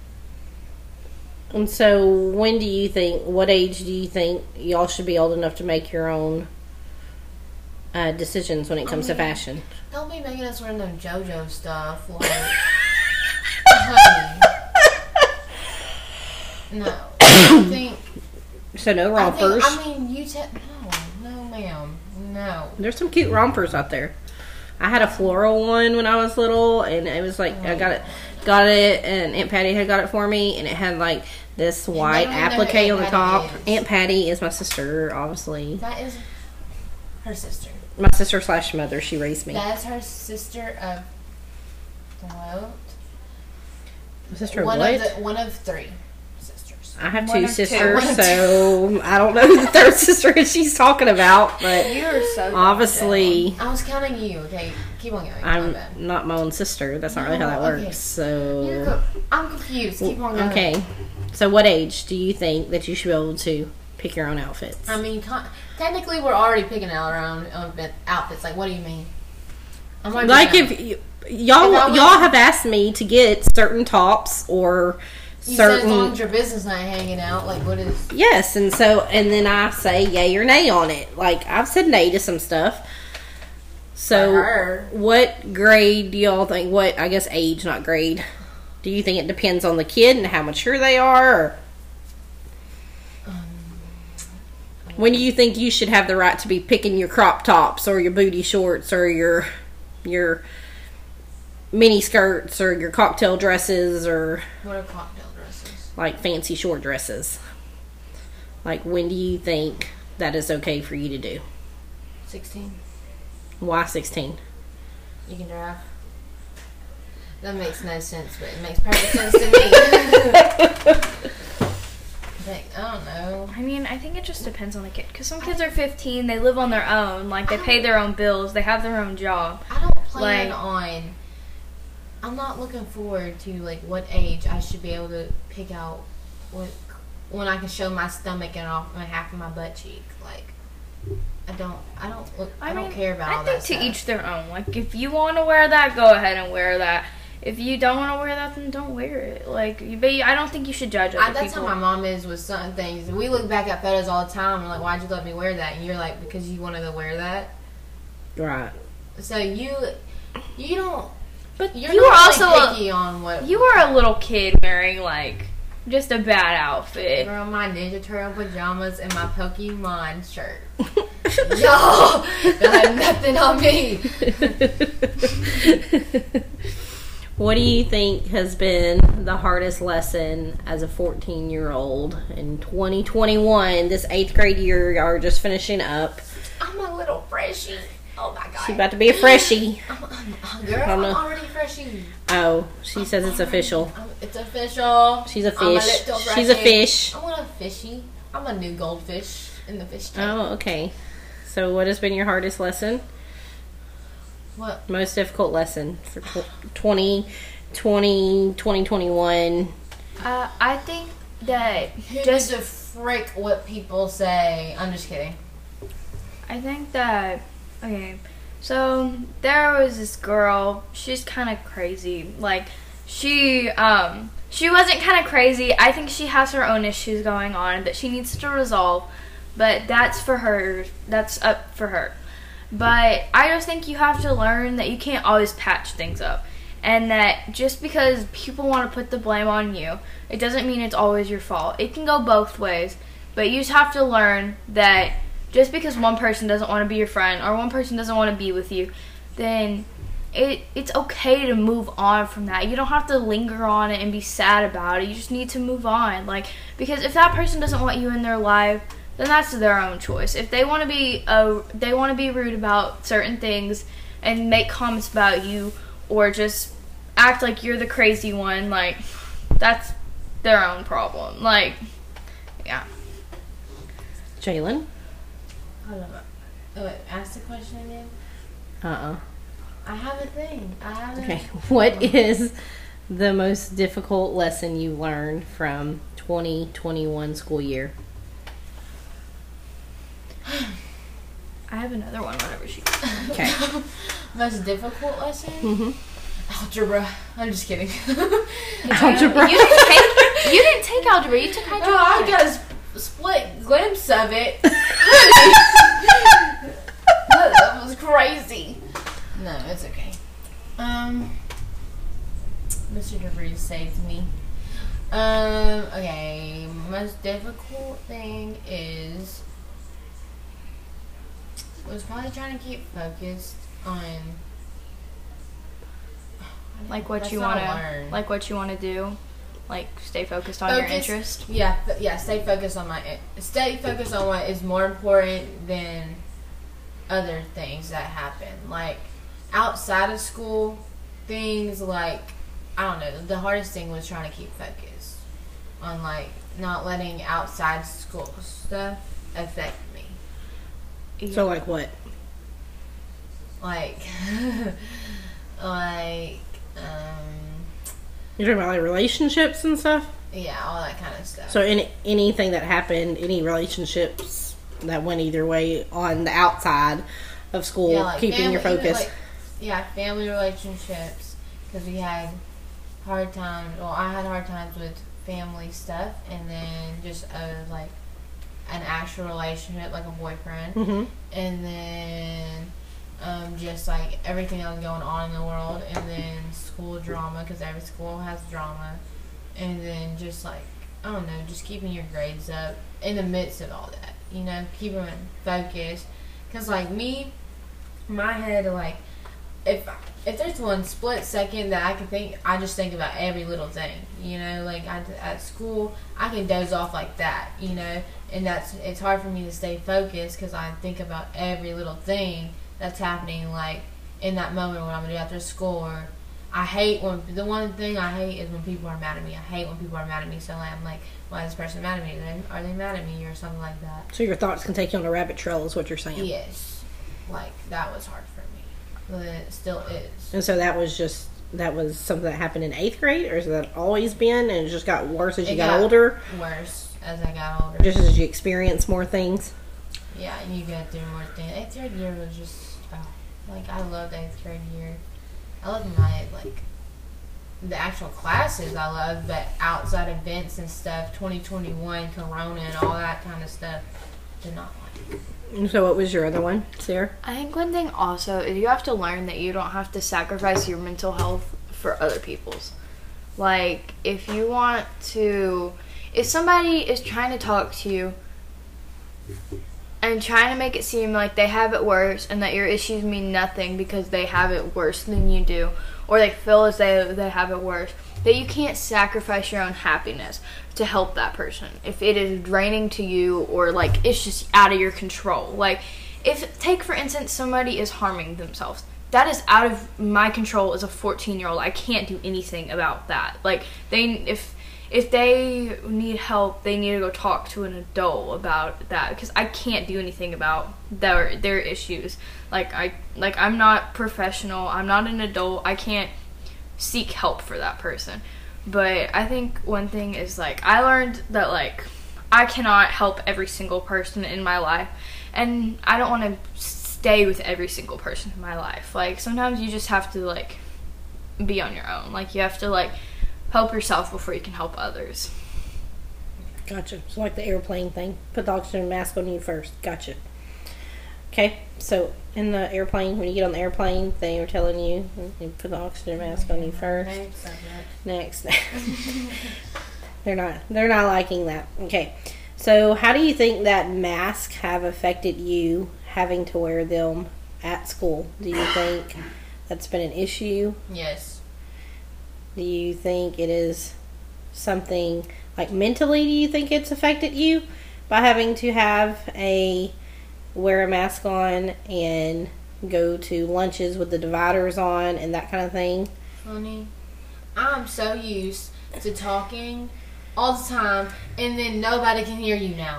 And so, when do you think, what age do you think y'all should be old enough to make your own uh, decisions when it comes to mean- fashion? Don't be making us wear no JoJo stuff. Like, honey. No. I think. So, no I, think, rompers. I mean, you te- no, no, ma'am, no. There's some cute rompers out there. I had a floral one when I was little, and it was like, I got it, got it, and Aunt Patty had got it for me, and it had like this white don't even know who applique on Aunt the Patty top. is. Aunt Patty is my sister, obviously. That is her sister. My sister slash mother. She raised me. That's her sister of what? My sister of One what? of the one of three sisters. I have One two of two. sisters, One of two. so I don't know who the third sister is she's talking about, but You're so obviously I was counting you. Okay, keep on going. My I'm bad. not my own sister. That's not really how that No, okay. works. So You're co- I'm confused. Keep on going. okay. So what age do you think that you should be able to pick your own outfits? I mean, con- technically, we're already picking out our own outfit- outfits. Like, what do you mean? I'm already Like picking if y- y'all If I was- y'all have asked me to get certain tops or you said as long certain as your business not hanging out, like, what is? yes, and so and then I say yay or nay on it. Like I've said nay to some stuff. So For her. what grade do y'all think? What I guess age, not grade. Do you think it depends on the kid and how mature they are? Or when do you think you should have the right to be picking your crop tops or your booty shorts or your your mini skirts or your cocktail dresses or What are cocktail dresses? like fancy short dresses? Like when do you think that is okay for you to do? Sixteen. Why sixteen? You can drive. That makes no sense, but it makes perfect sense to me. Like, I don't know. I mean, I think it just depends on the kid. Because some kids are fifteen, they live on their own. Like, they pay their own bills, they have their own job. I don't plan Like- on. I'm not looking forward to like what age I should be able to pick out what when I can show my stomach and off and half of my butt cheek. Like, I don't. I don't look. I, don't mean, care about I all think that to stuff. each their own. Like, if you want to wear that, go ahead and wear that. If you don't want to wear that, then don't wear it. Like, you, but I don't think you should judge other I, that's people. how my mom is with certain things. We look back at photos all the time and like, why'd you let me wear that? And you're like, because you wanted to wear that. Right. So you, you don't. But You're you not were also really a, picky on what. you were a little kid wearing like just a bad outfit. Girl, my Ninja Turtle pajamas and my Pokemon shirt. Y'all, that had nothing on me. What do you think has been the hardest lesson as a fourteen-year-old in twenty twenty-one? This eighth grade year, y'all are just finishing up. I'm a little freshie. Oh my god. She's about to be a freshie. I'm, I'm, girl, I'm already freshie. Oh, she I'm, says it's I'm, official. I'm, it's official. She's a I'm a fish. little She's a freshie. fish. I'm a fishy. I'm a new goldfish in the fish tank. Oh, okay. So what has been your hardest lesson? What? Most difficult lesson for twenty twenty, twenty twenty-one? Uh, I think that Who just gives a frick what people say? I'm just kidding. I think that okay. So there was this girl. She's kind of crazy. Like she um she wasn't kind of crazy. I think she has her own issues going on that she needs to resolve. But that's for her. That's up for her. But I just think you have to learn that you can't always patch things up. And that just because people want to put the blame on you, it doesn't mean it's always your fault. It can go both ways. But you just have to learn that just because one person doesn't want to be your friend or one person doesn't want to be with you, then it it's okay to move on from that. You don't have to linger on it and be sad about it. You just need to move on. Like, because if that person doesn't want you in their life, then that's their own choice. If they want to be uh, they want to be rude about certain things and make comments about you or just act like you're the crazy one, like, that's their own problem. Like, yeah. Jalen? Hold on. Oh, wait, ask the question again. Uh-uh. I have a thing. I have a Okay. What is the most difficult lesson you learned from twenty twenty-one school year? I have another one whenever she Okay. Most difficult lesson? Mm-hmm. Algebra. I'm just kidding. Algebra. You didn't take you didn't take algebra. You took No, hydroponics. I got a sp- split glimpse of it. That was crazy. No, it's okay. Um, Mister DeVries saved me. Um, okay. Most difficult thing is was probably trying to keep focused on Like what That's you not want to learn. like what you want to do. Like stay focused on your Focus- interest. Yeah, th- yeah. Stay focused on my stay focused on what is more important than other things that happen. Like outside of school, things like I don't know. The hardest thing was trying to keep focused on like not letting outside school stuff affect me. So, like what? Like, like, um, You're talking about like relationships and stuff? yeah, all that kind of stuff. So, any anything that happened, any relationships that went either way on the outside of school, Yeah, like keeping your family- even, focus. like, yeah, family relationships because we had hard times. Well, I had hard times with family stuff, and then just uh, like an actual relationship, like a boyfriend, Mm-hmm. and then um, just like everything that was going on in the world, and then school drama because every school has drama, and then just like I don't know, just keeping your grades up in the midst of all that, you know, keeping focused. Because like me, my head like if if there's one split second that I can think, I just think about every little thing, you know. Like I, at school, I can doze off like that, you know, and that's it's hard for me to stay focused because I think about every little thing that's happening, like in that moment when I'm gonna do after school. Or I hate when the one thing I hate is when people are mad at me. I hate when people are mad at me. So like, I'm like, why is this person mad at me? Are they, are they mad at me or something like that? So your thoughts can take you on a rabbit trail, is what you're saying. Yes, like that was hard for me, but it still is. And so that was just that was something that happened in eighth grade, or has that always been, and it just got worse as you It got, got older, Worse as I got older. just as you experience more things. Yeah, and you go through more things. Eighth grade year was just oh, like I loved eighth grade year. I loved my like the actual classes I loved, but outside events and stuff, twenty twenty-one, Corona, and all that kind of stuff, did not like. And so what was your other one, Sarah? I think one thing also is you have to learn that you don't have to sacrifice your mental health for other people's. Like, if you want to, if somebody is trying to talk to you and trying to make it seem like they have it worse and that your issues mean nothing because they have it worse than you do, or they feel as they they have it worse, that you can't sacrifice your own happiness to help that person if it is draining to you or like it's just out of your control. Like, if, take for instance, somebody is harming themselves. That is out of my control as a fourteen year old. I can't do anything about that. Like, they, if, if they need help, they need to go talk to an adult about that, because I can't do anything about their, their issues. Like, I, like, I'm not professional. I'm not an adult. I can't seek help for that person. But I think one thing is, like, I learned that, like, I cannot help every single person in my life, and I don't want to stay with every single person in my life. Like, sometimes you just have to, like, be on your own. Like, you have to, like, help yourself before you can help others. Gotcha. So, like the airplane thing. Put the oxygen mask on you first. Gotcha. Okay, so in the airplane, when you get on the airplane, they are telling you, you put the oxygen mask on you first. Next. Next. they're not. They're not liking that. Okay. So, how do you think that masks have affected you having to wear them at school? Do you think that's been an issue? Yes. Do you think it is something, like, mentally, do you think it's affected you by having to have a wear a mask on and go to lunches with the dividers on and that kind of thing? Funny. I'm so used to talking all the time, and then nobody can hear you now.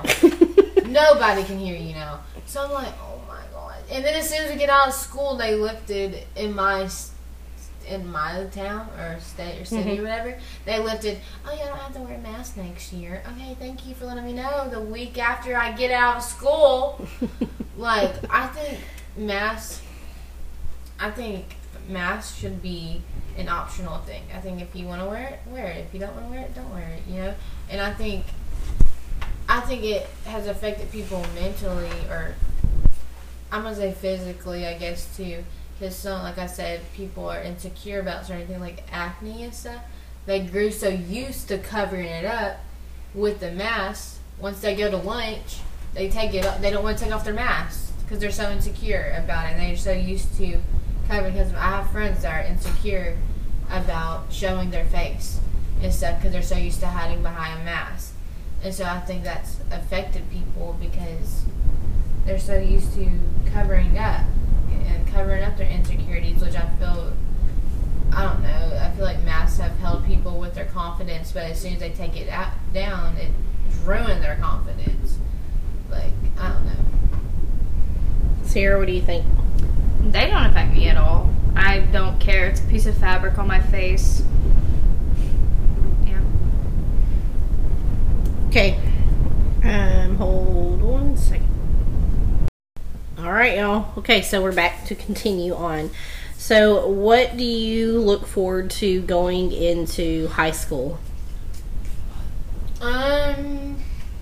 Nobody can hear you now. So I'm like, oh my god. And then as soon as we get out of school, they lifted in my in my town or state or city mm-hmm. or whatever, they lifted, oh, you don't have to wear a mask next year. Okay, thank you for letting me know. The week after I get out of school, like, I think masks, I think masks should be an optional thing. I think if you want to wear it, wear it. If you don't want to wear it, don't wear it, you know? And I think, I think it has affected people mentally, or I'm going to say physically, I guess, too. Because, some, like I said, people are insecure about certain things like acne and stuff. They grew so used to covering it up with the mask. Once they go to lunch, they take it up. They don't want to take off their mask because they're so insecure about it. And they're so used to covering. Because I have friends that are insecure about showing their face and stuff because they're so used to hiding behind a mask. And so I think that's affected people because they're so used to covering up and covering up their insecurities, which I feel, I don't know, I feel like masks have held people with their confidence, but as soon as they take it out, down, it ruined their confidence. Like, I don't know. Sierra, what do you think? They don't affect me at all. I don't care. It's a piece of fabric on my face. Yeah. Okay. Um, hold one second. Alright, y'all. Okay, so we're back to continue on. So, what do you look forward to going into high school? Um,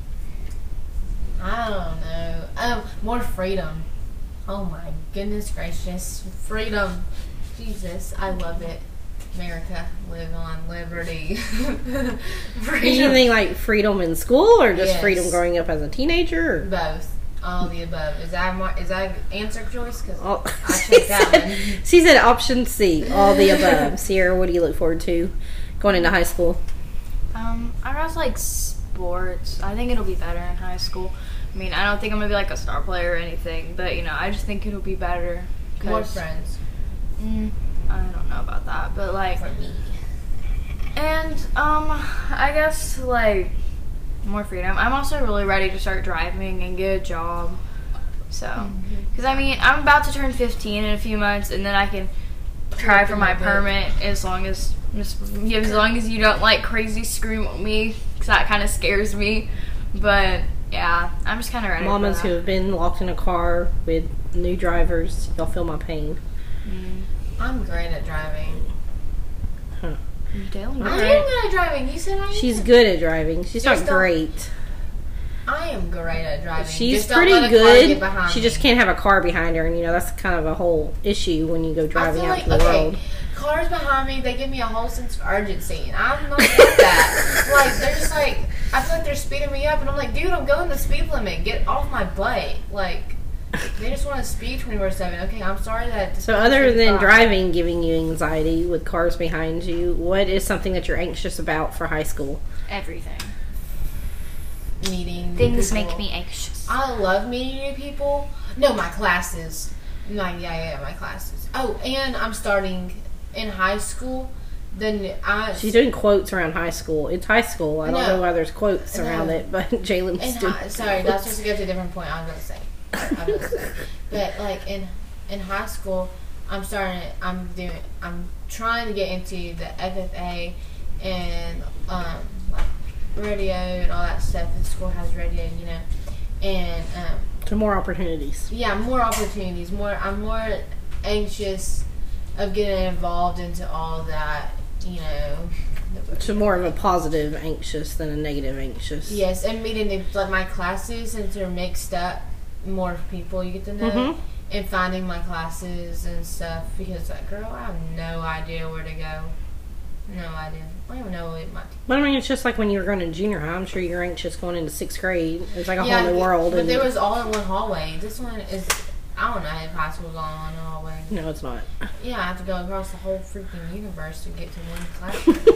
I don't know. Um, more freedom. Oh my goodness gracious. Freedom. Jesus, I love it. America, live on liberty. Do you think like freedom in school or just Yes. freedom growing up as a teenager? Or? Both. All the above. Is that my, is that answer choice? Because All, I she, took that said, one. she said option C, all the above. Sierra, what do you look forward to going into high school? Um, I guess like sports. I think it'll be better in high school. I mean, I don't think I'm gonna be like a star player or anything, but you know, I just think it'll be better. More friends. Mm, I don't know about that, but like, For me. and um, I guess like more freedom. I'm also really ready to start driving and get a job. So, because I mean, I'm about to turn fifteen in a few months, and then I can try for my permit as long as as long as you don't like crazy scream at me, because that kind of scares me. But yeah, I'm just kind of ready. Mamas for who that. have been locked in a car with new drivers, y'all feel my pain. Mm. I'm great at driving. Huh. Dale, I Alright. am good at driving. You said I am. She's good at driving. She's Just not don't- great. I am great at driving. She's Just don't pretty let a car good. get behind She me. just can't have a car behind her, and you know that's kind of a whole issue when you go I driving feel out like, to the okay, world. cars behind me, they give me a whole sense of urgency, and I'm not like that. Like, they're just like, I feel like they're speeding me up, and I'm like, dude, I'm going the speed limit. Get off my butt. Like, They just want to speak twenty-four seven. Okay, I'm sorry that... So other than driving giving you anxiety with cars behind you, what is something that you're anxious about for high school? Everything. Meeting Things people. make me anxious. I love meeting new people. No, my classes. My, yeah, yeah, my classes. Oh, and I'm starting in high school. Then I... She's doing quotes around high school. It's high school. I don't No. know why there's quotes No. around it, but Jalen's in doing high, sorry, that's just to go to a different point. I was going to say. I was gonna say. But like in in high school, I'm starting. I'm doing. I'm trying to get into the F F A and um like radio and all that stuff. The school has radio, you know, and um to more opportunities. yeah, more opportunities. More. I'm more anxious of getting involved into all that. You know. To more of a positive anxious than a negative anxious. Yes, and meeting the, like my classes, since they're mixed up, more people you get to know, Mm-hmm. and finding my classes and stuff. Because like, girl, I have no idea where to go. No idea. I don't even know what my. But I mean, it's just like when you were going to junior high. I'm sure you're anxious going into sixth grade. It's like a Yeah, whole new world. but and there was all in one hallway. This one is. I don't know if high school's all in one hallway. No, it's not. Yeah, I have to go across the whole freaking universe to get to one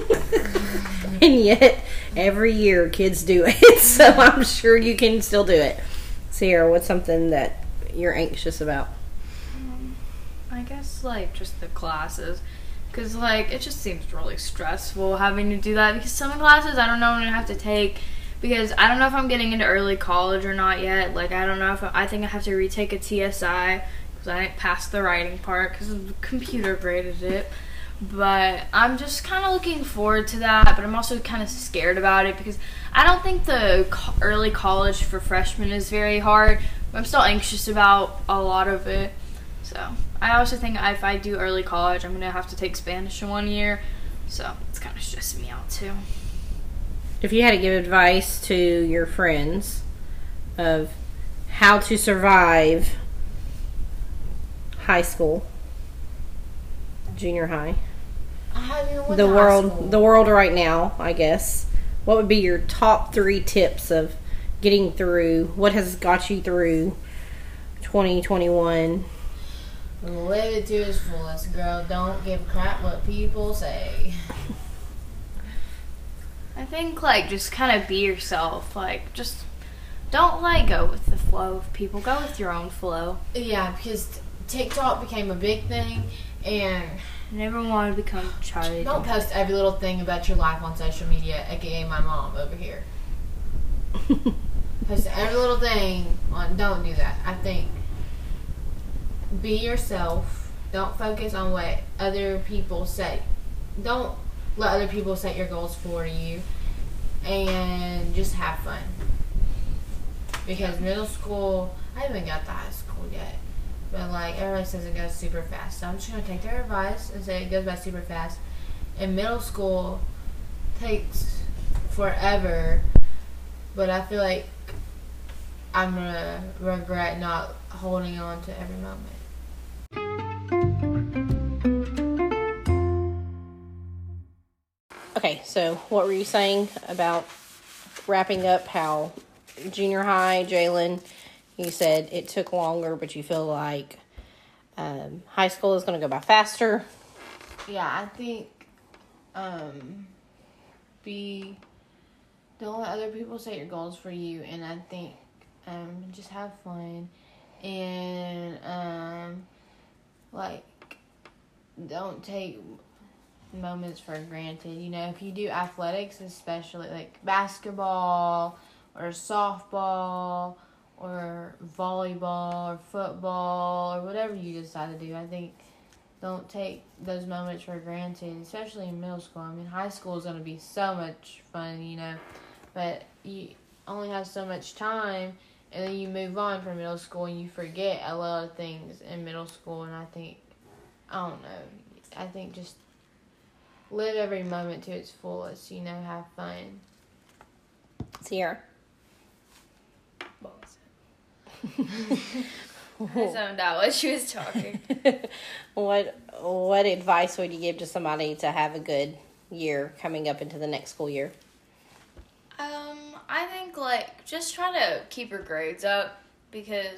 class. And yet, every year kids do it. So I'm sure you can still do it. Sierra, what's something that you're anxious about? Um, I guess, like, just the classes. Because, like, it just seems really stressful having to do that. Because some classes I don't know what I'm going to have to take. Because I don't know if I'm getting into early college or not yet. Like, I don't know if I, I think I have to retake a T S I. Because I didn't pass the writing part. Because the computer graded it. But I'm just kind of looking forward to that. But I'm also kind of scared about it. Because I don't think the co- early college for freshmen is very hard. But I'm still anxious about a lot of it. So I also think if I do early college, I'm going to have to take Spanish in one year. So it's kind of stressing me out too. If you had to give advice to your friends of how to survive high school, junior high, I haven't even went the to high world, school. the world right now, I guess, what would be your top three tips of getting through? What has got you through twenty twenty-one? Live it to its fullest, girl. Don't give a crap what people say. I think, like, just kind of be yourself. Like, just don't, like, go with the flow of people. Go with your own flow. Yeah, because TikTok became a big thing, and Never want to become Charlie. don't post every little thing about your life on social media, aka my mom over here. Post every little thing on. Don't do that. I think be yourself. Don't focus on what other people say. Don't let other people set your goals for you, and just have fun. Because middle school, I haven't got to high school yet, but like everybody says it goes super fast. So I'm just gonna take their advice and say it goes by super fast. And middle school takes forever, but I feel like I'm gonna regret not holding on to every moment. Okay, so what were you saying about wrapping up how junior high, Jalen, you said it took longer, but you feel like um, high school is going to go by faster? Yeah, I think um, be don't let other people set your goals for you, and I think um, just have fun and um, like don't take moments for granted. You know, if you do athletics, especially like basketball or softball or volleyball or football or whatever you decide to do, I think don't take those moments for granted, especially in middle school. I mean, high school is going to be so much fun, you know, but you only have so much time, and then you move on from middle school and you forget a lot of things in middle school. And I think, I don't know, I think just live every moment to its fullest, you know, have fun. Sierra? What was it? I zoned out while she was talking. what what advice would you give to somebody to have a good year coming up into the next school year? Um, I think, like, just try to keep your grades up, because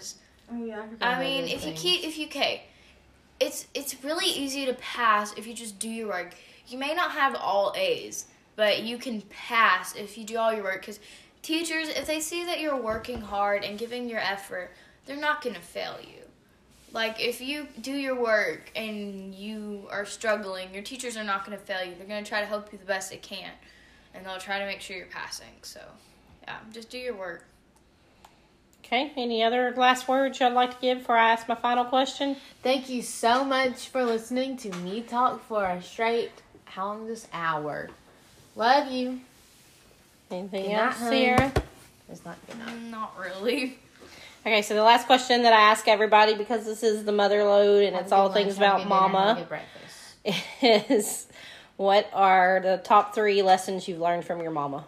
Oh, yeah, I forgot I mean, those if you things. keep, if you, okay, it's, it's really easy to pass if you just do your work. You may not have all A's, but you can pass if you do all your work, because teachers, if they see that you're working hard and giving your effort, they're not going to fail you. Like, if you do your work and you are struggling, your teachers are not going to fail you. They're going to try to help you the best they can, and they'll try to make sure you're passing. So, yeah, just do your work. Okay, any other last words I'd like to give before I ask my final question? Thank you so much for listening to me talk for a straight, how long this hour. Love you. Anything Good night, else, honey. Sierra? It's not good enough. Not really. Okay, so the last question that I ask everybody, because this is the mother load and Have it's a good all lunch, things have a about good dinner, have a mama, good breakfast. is what are the top three lessons you've learned from your mama?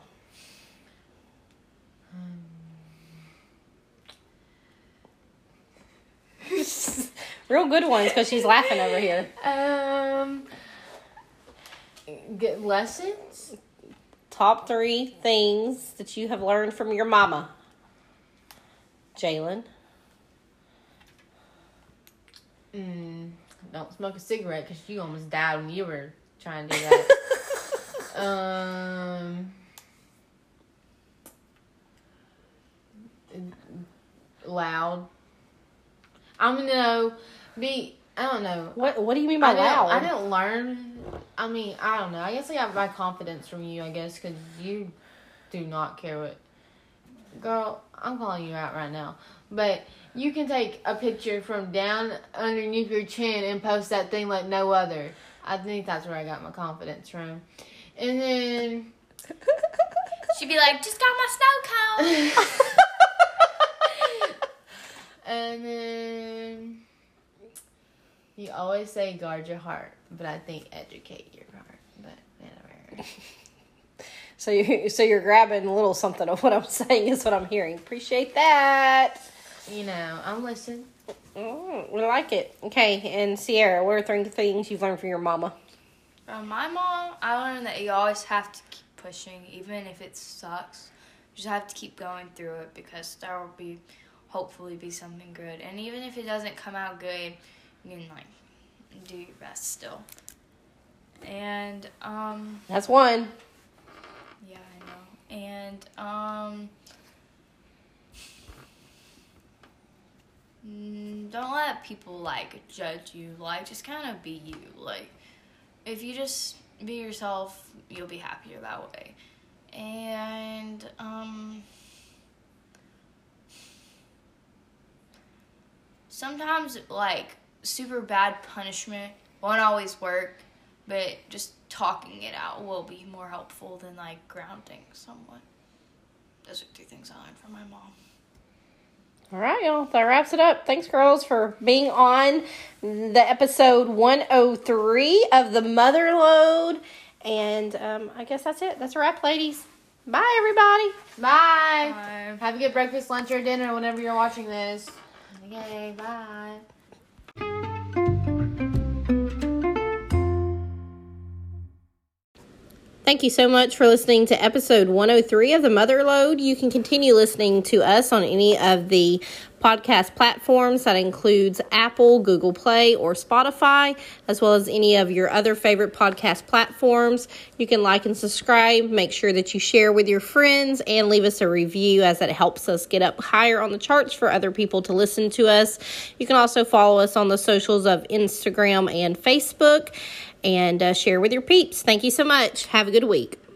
Real good ones, because she's laughing over here. Um, good lessons. Top three things that you have learned from your mama. Jalen. Mm, don't smoke a cigarette because you almost died when you were trying to do that. um, loud. I'm gonna know, be. I don't know. What What do you mean by I don't, loud? I didn't learn. I mean, I don't know. I guess I got my confidence from you. I guess because you do not care what. Girl, I'm calling you out right now. But you can take a picture from down underneath your chin and post that thing like no other. I think that's where I got my confidence from. And then She'd be like, just got my snow cone. and then you always say guard your heart, but I think educate your heart. But whatever. So you so you're grabbing a little something of what I'm saying is what I'm hearing. Appreciate that. You know, I'm listening. Mm, we like it. Okay, and Sierra, what are three things you've learned from your mama? From my mom, I learned that you always have to keep pushing, even if it sucks. You just have to keep going through it, because there will be, hopefully, be something good. And even if it doesn't come out good, you can like do your best still. And um, That's one. yeah, I know. And um, mm, don't let people like judge you. Like, just kind of be you. Like, if you just be yourself, you'll be happier that way. And um, sometimes like super bad punishment won't always work, but just talking it out will be more helpful than like grounding someone. Those are three things I learned from my mom. All right, y'all. That wraps it up. Thanks, girls, for being on the episode one oh three of the Mother Load. And um, I guess that's it. That's a wrap, ladies. Bye, everybody. Bye. Bye. Have a good breakfast, lunch, or dinner whenever you're watching this. Okay, bye. Thank you so much for listening to episode one oh three of the Mother Load. You can continue listening to us on any of the podcast platforms. That includes Apple, Google Play, or Spotify, as well as any of your other favorite podcast platforms. You can like and subscribe. Make sure that you share with your friends and leave us a review, as it helps us get up higher on the charts for other people to listen to us. You can also follow us on the socials of Instagram and Facebook, and uh, share with your peeps. Thank you so much. Have a good week.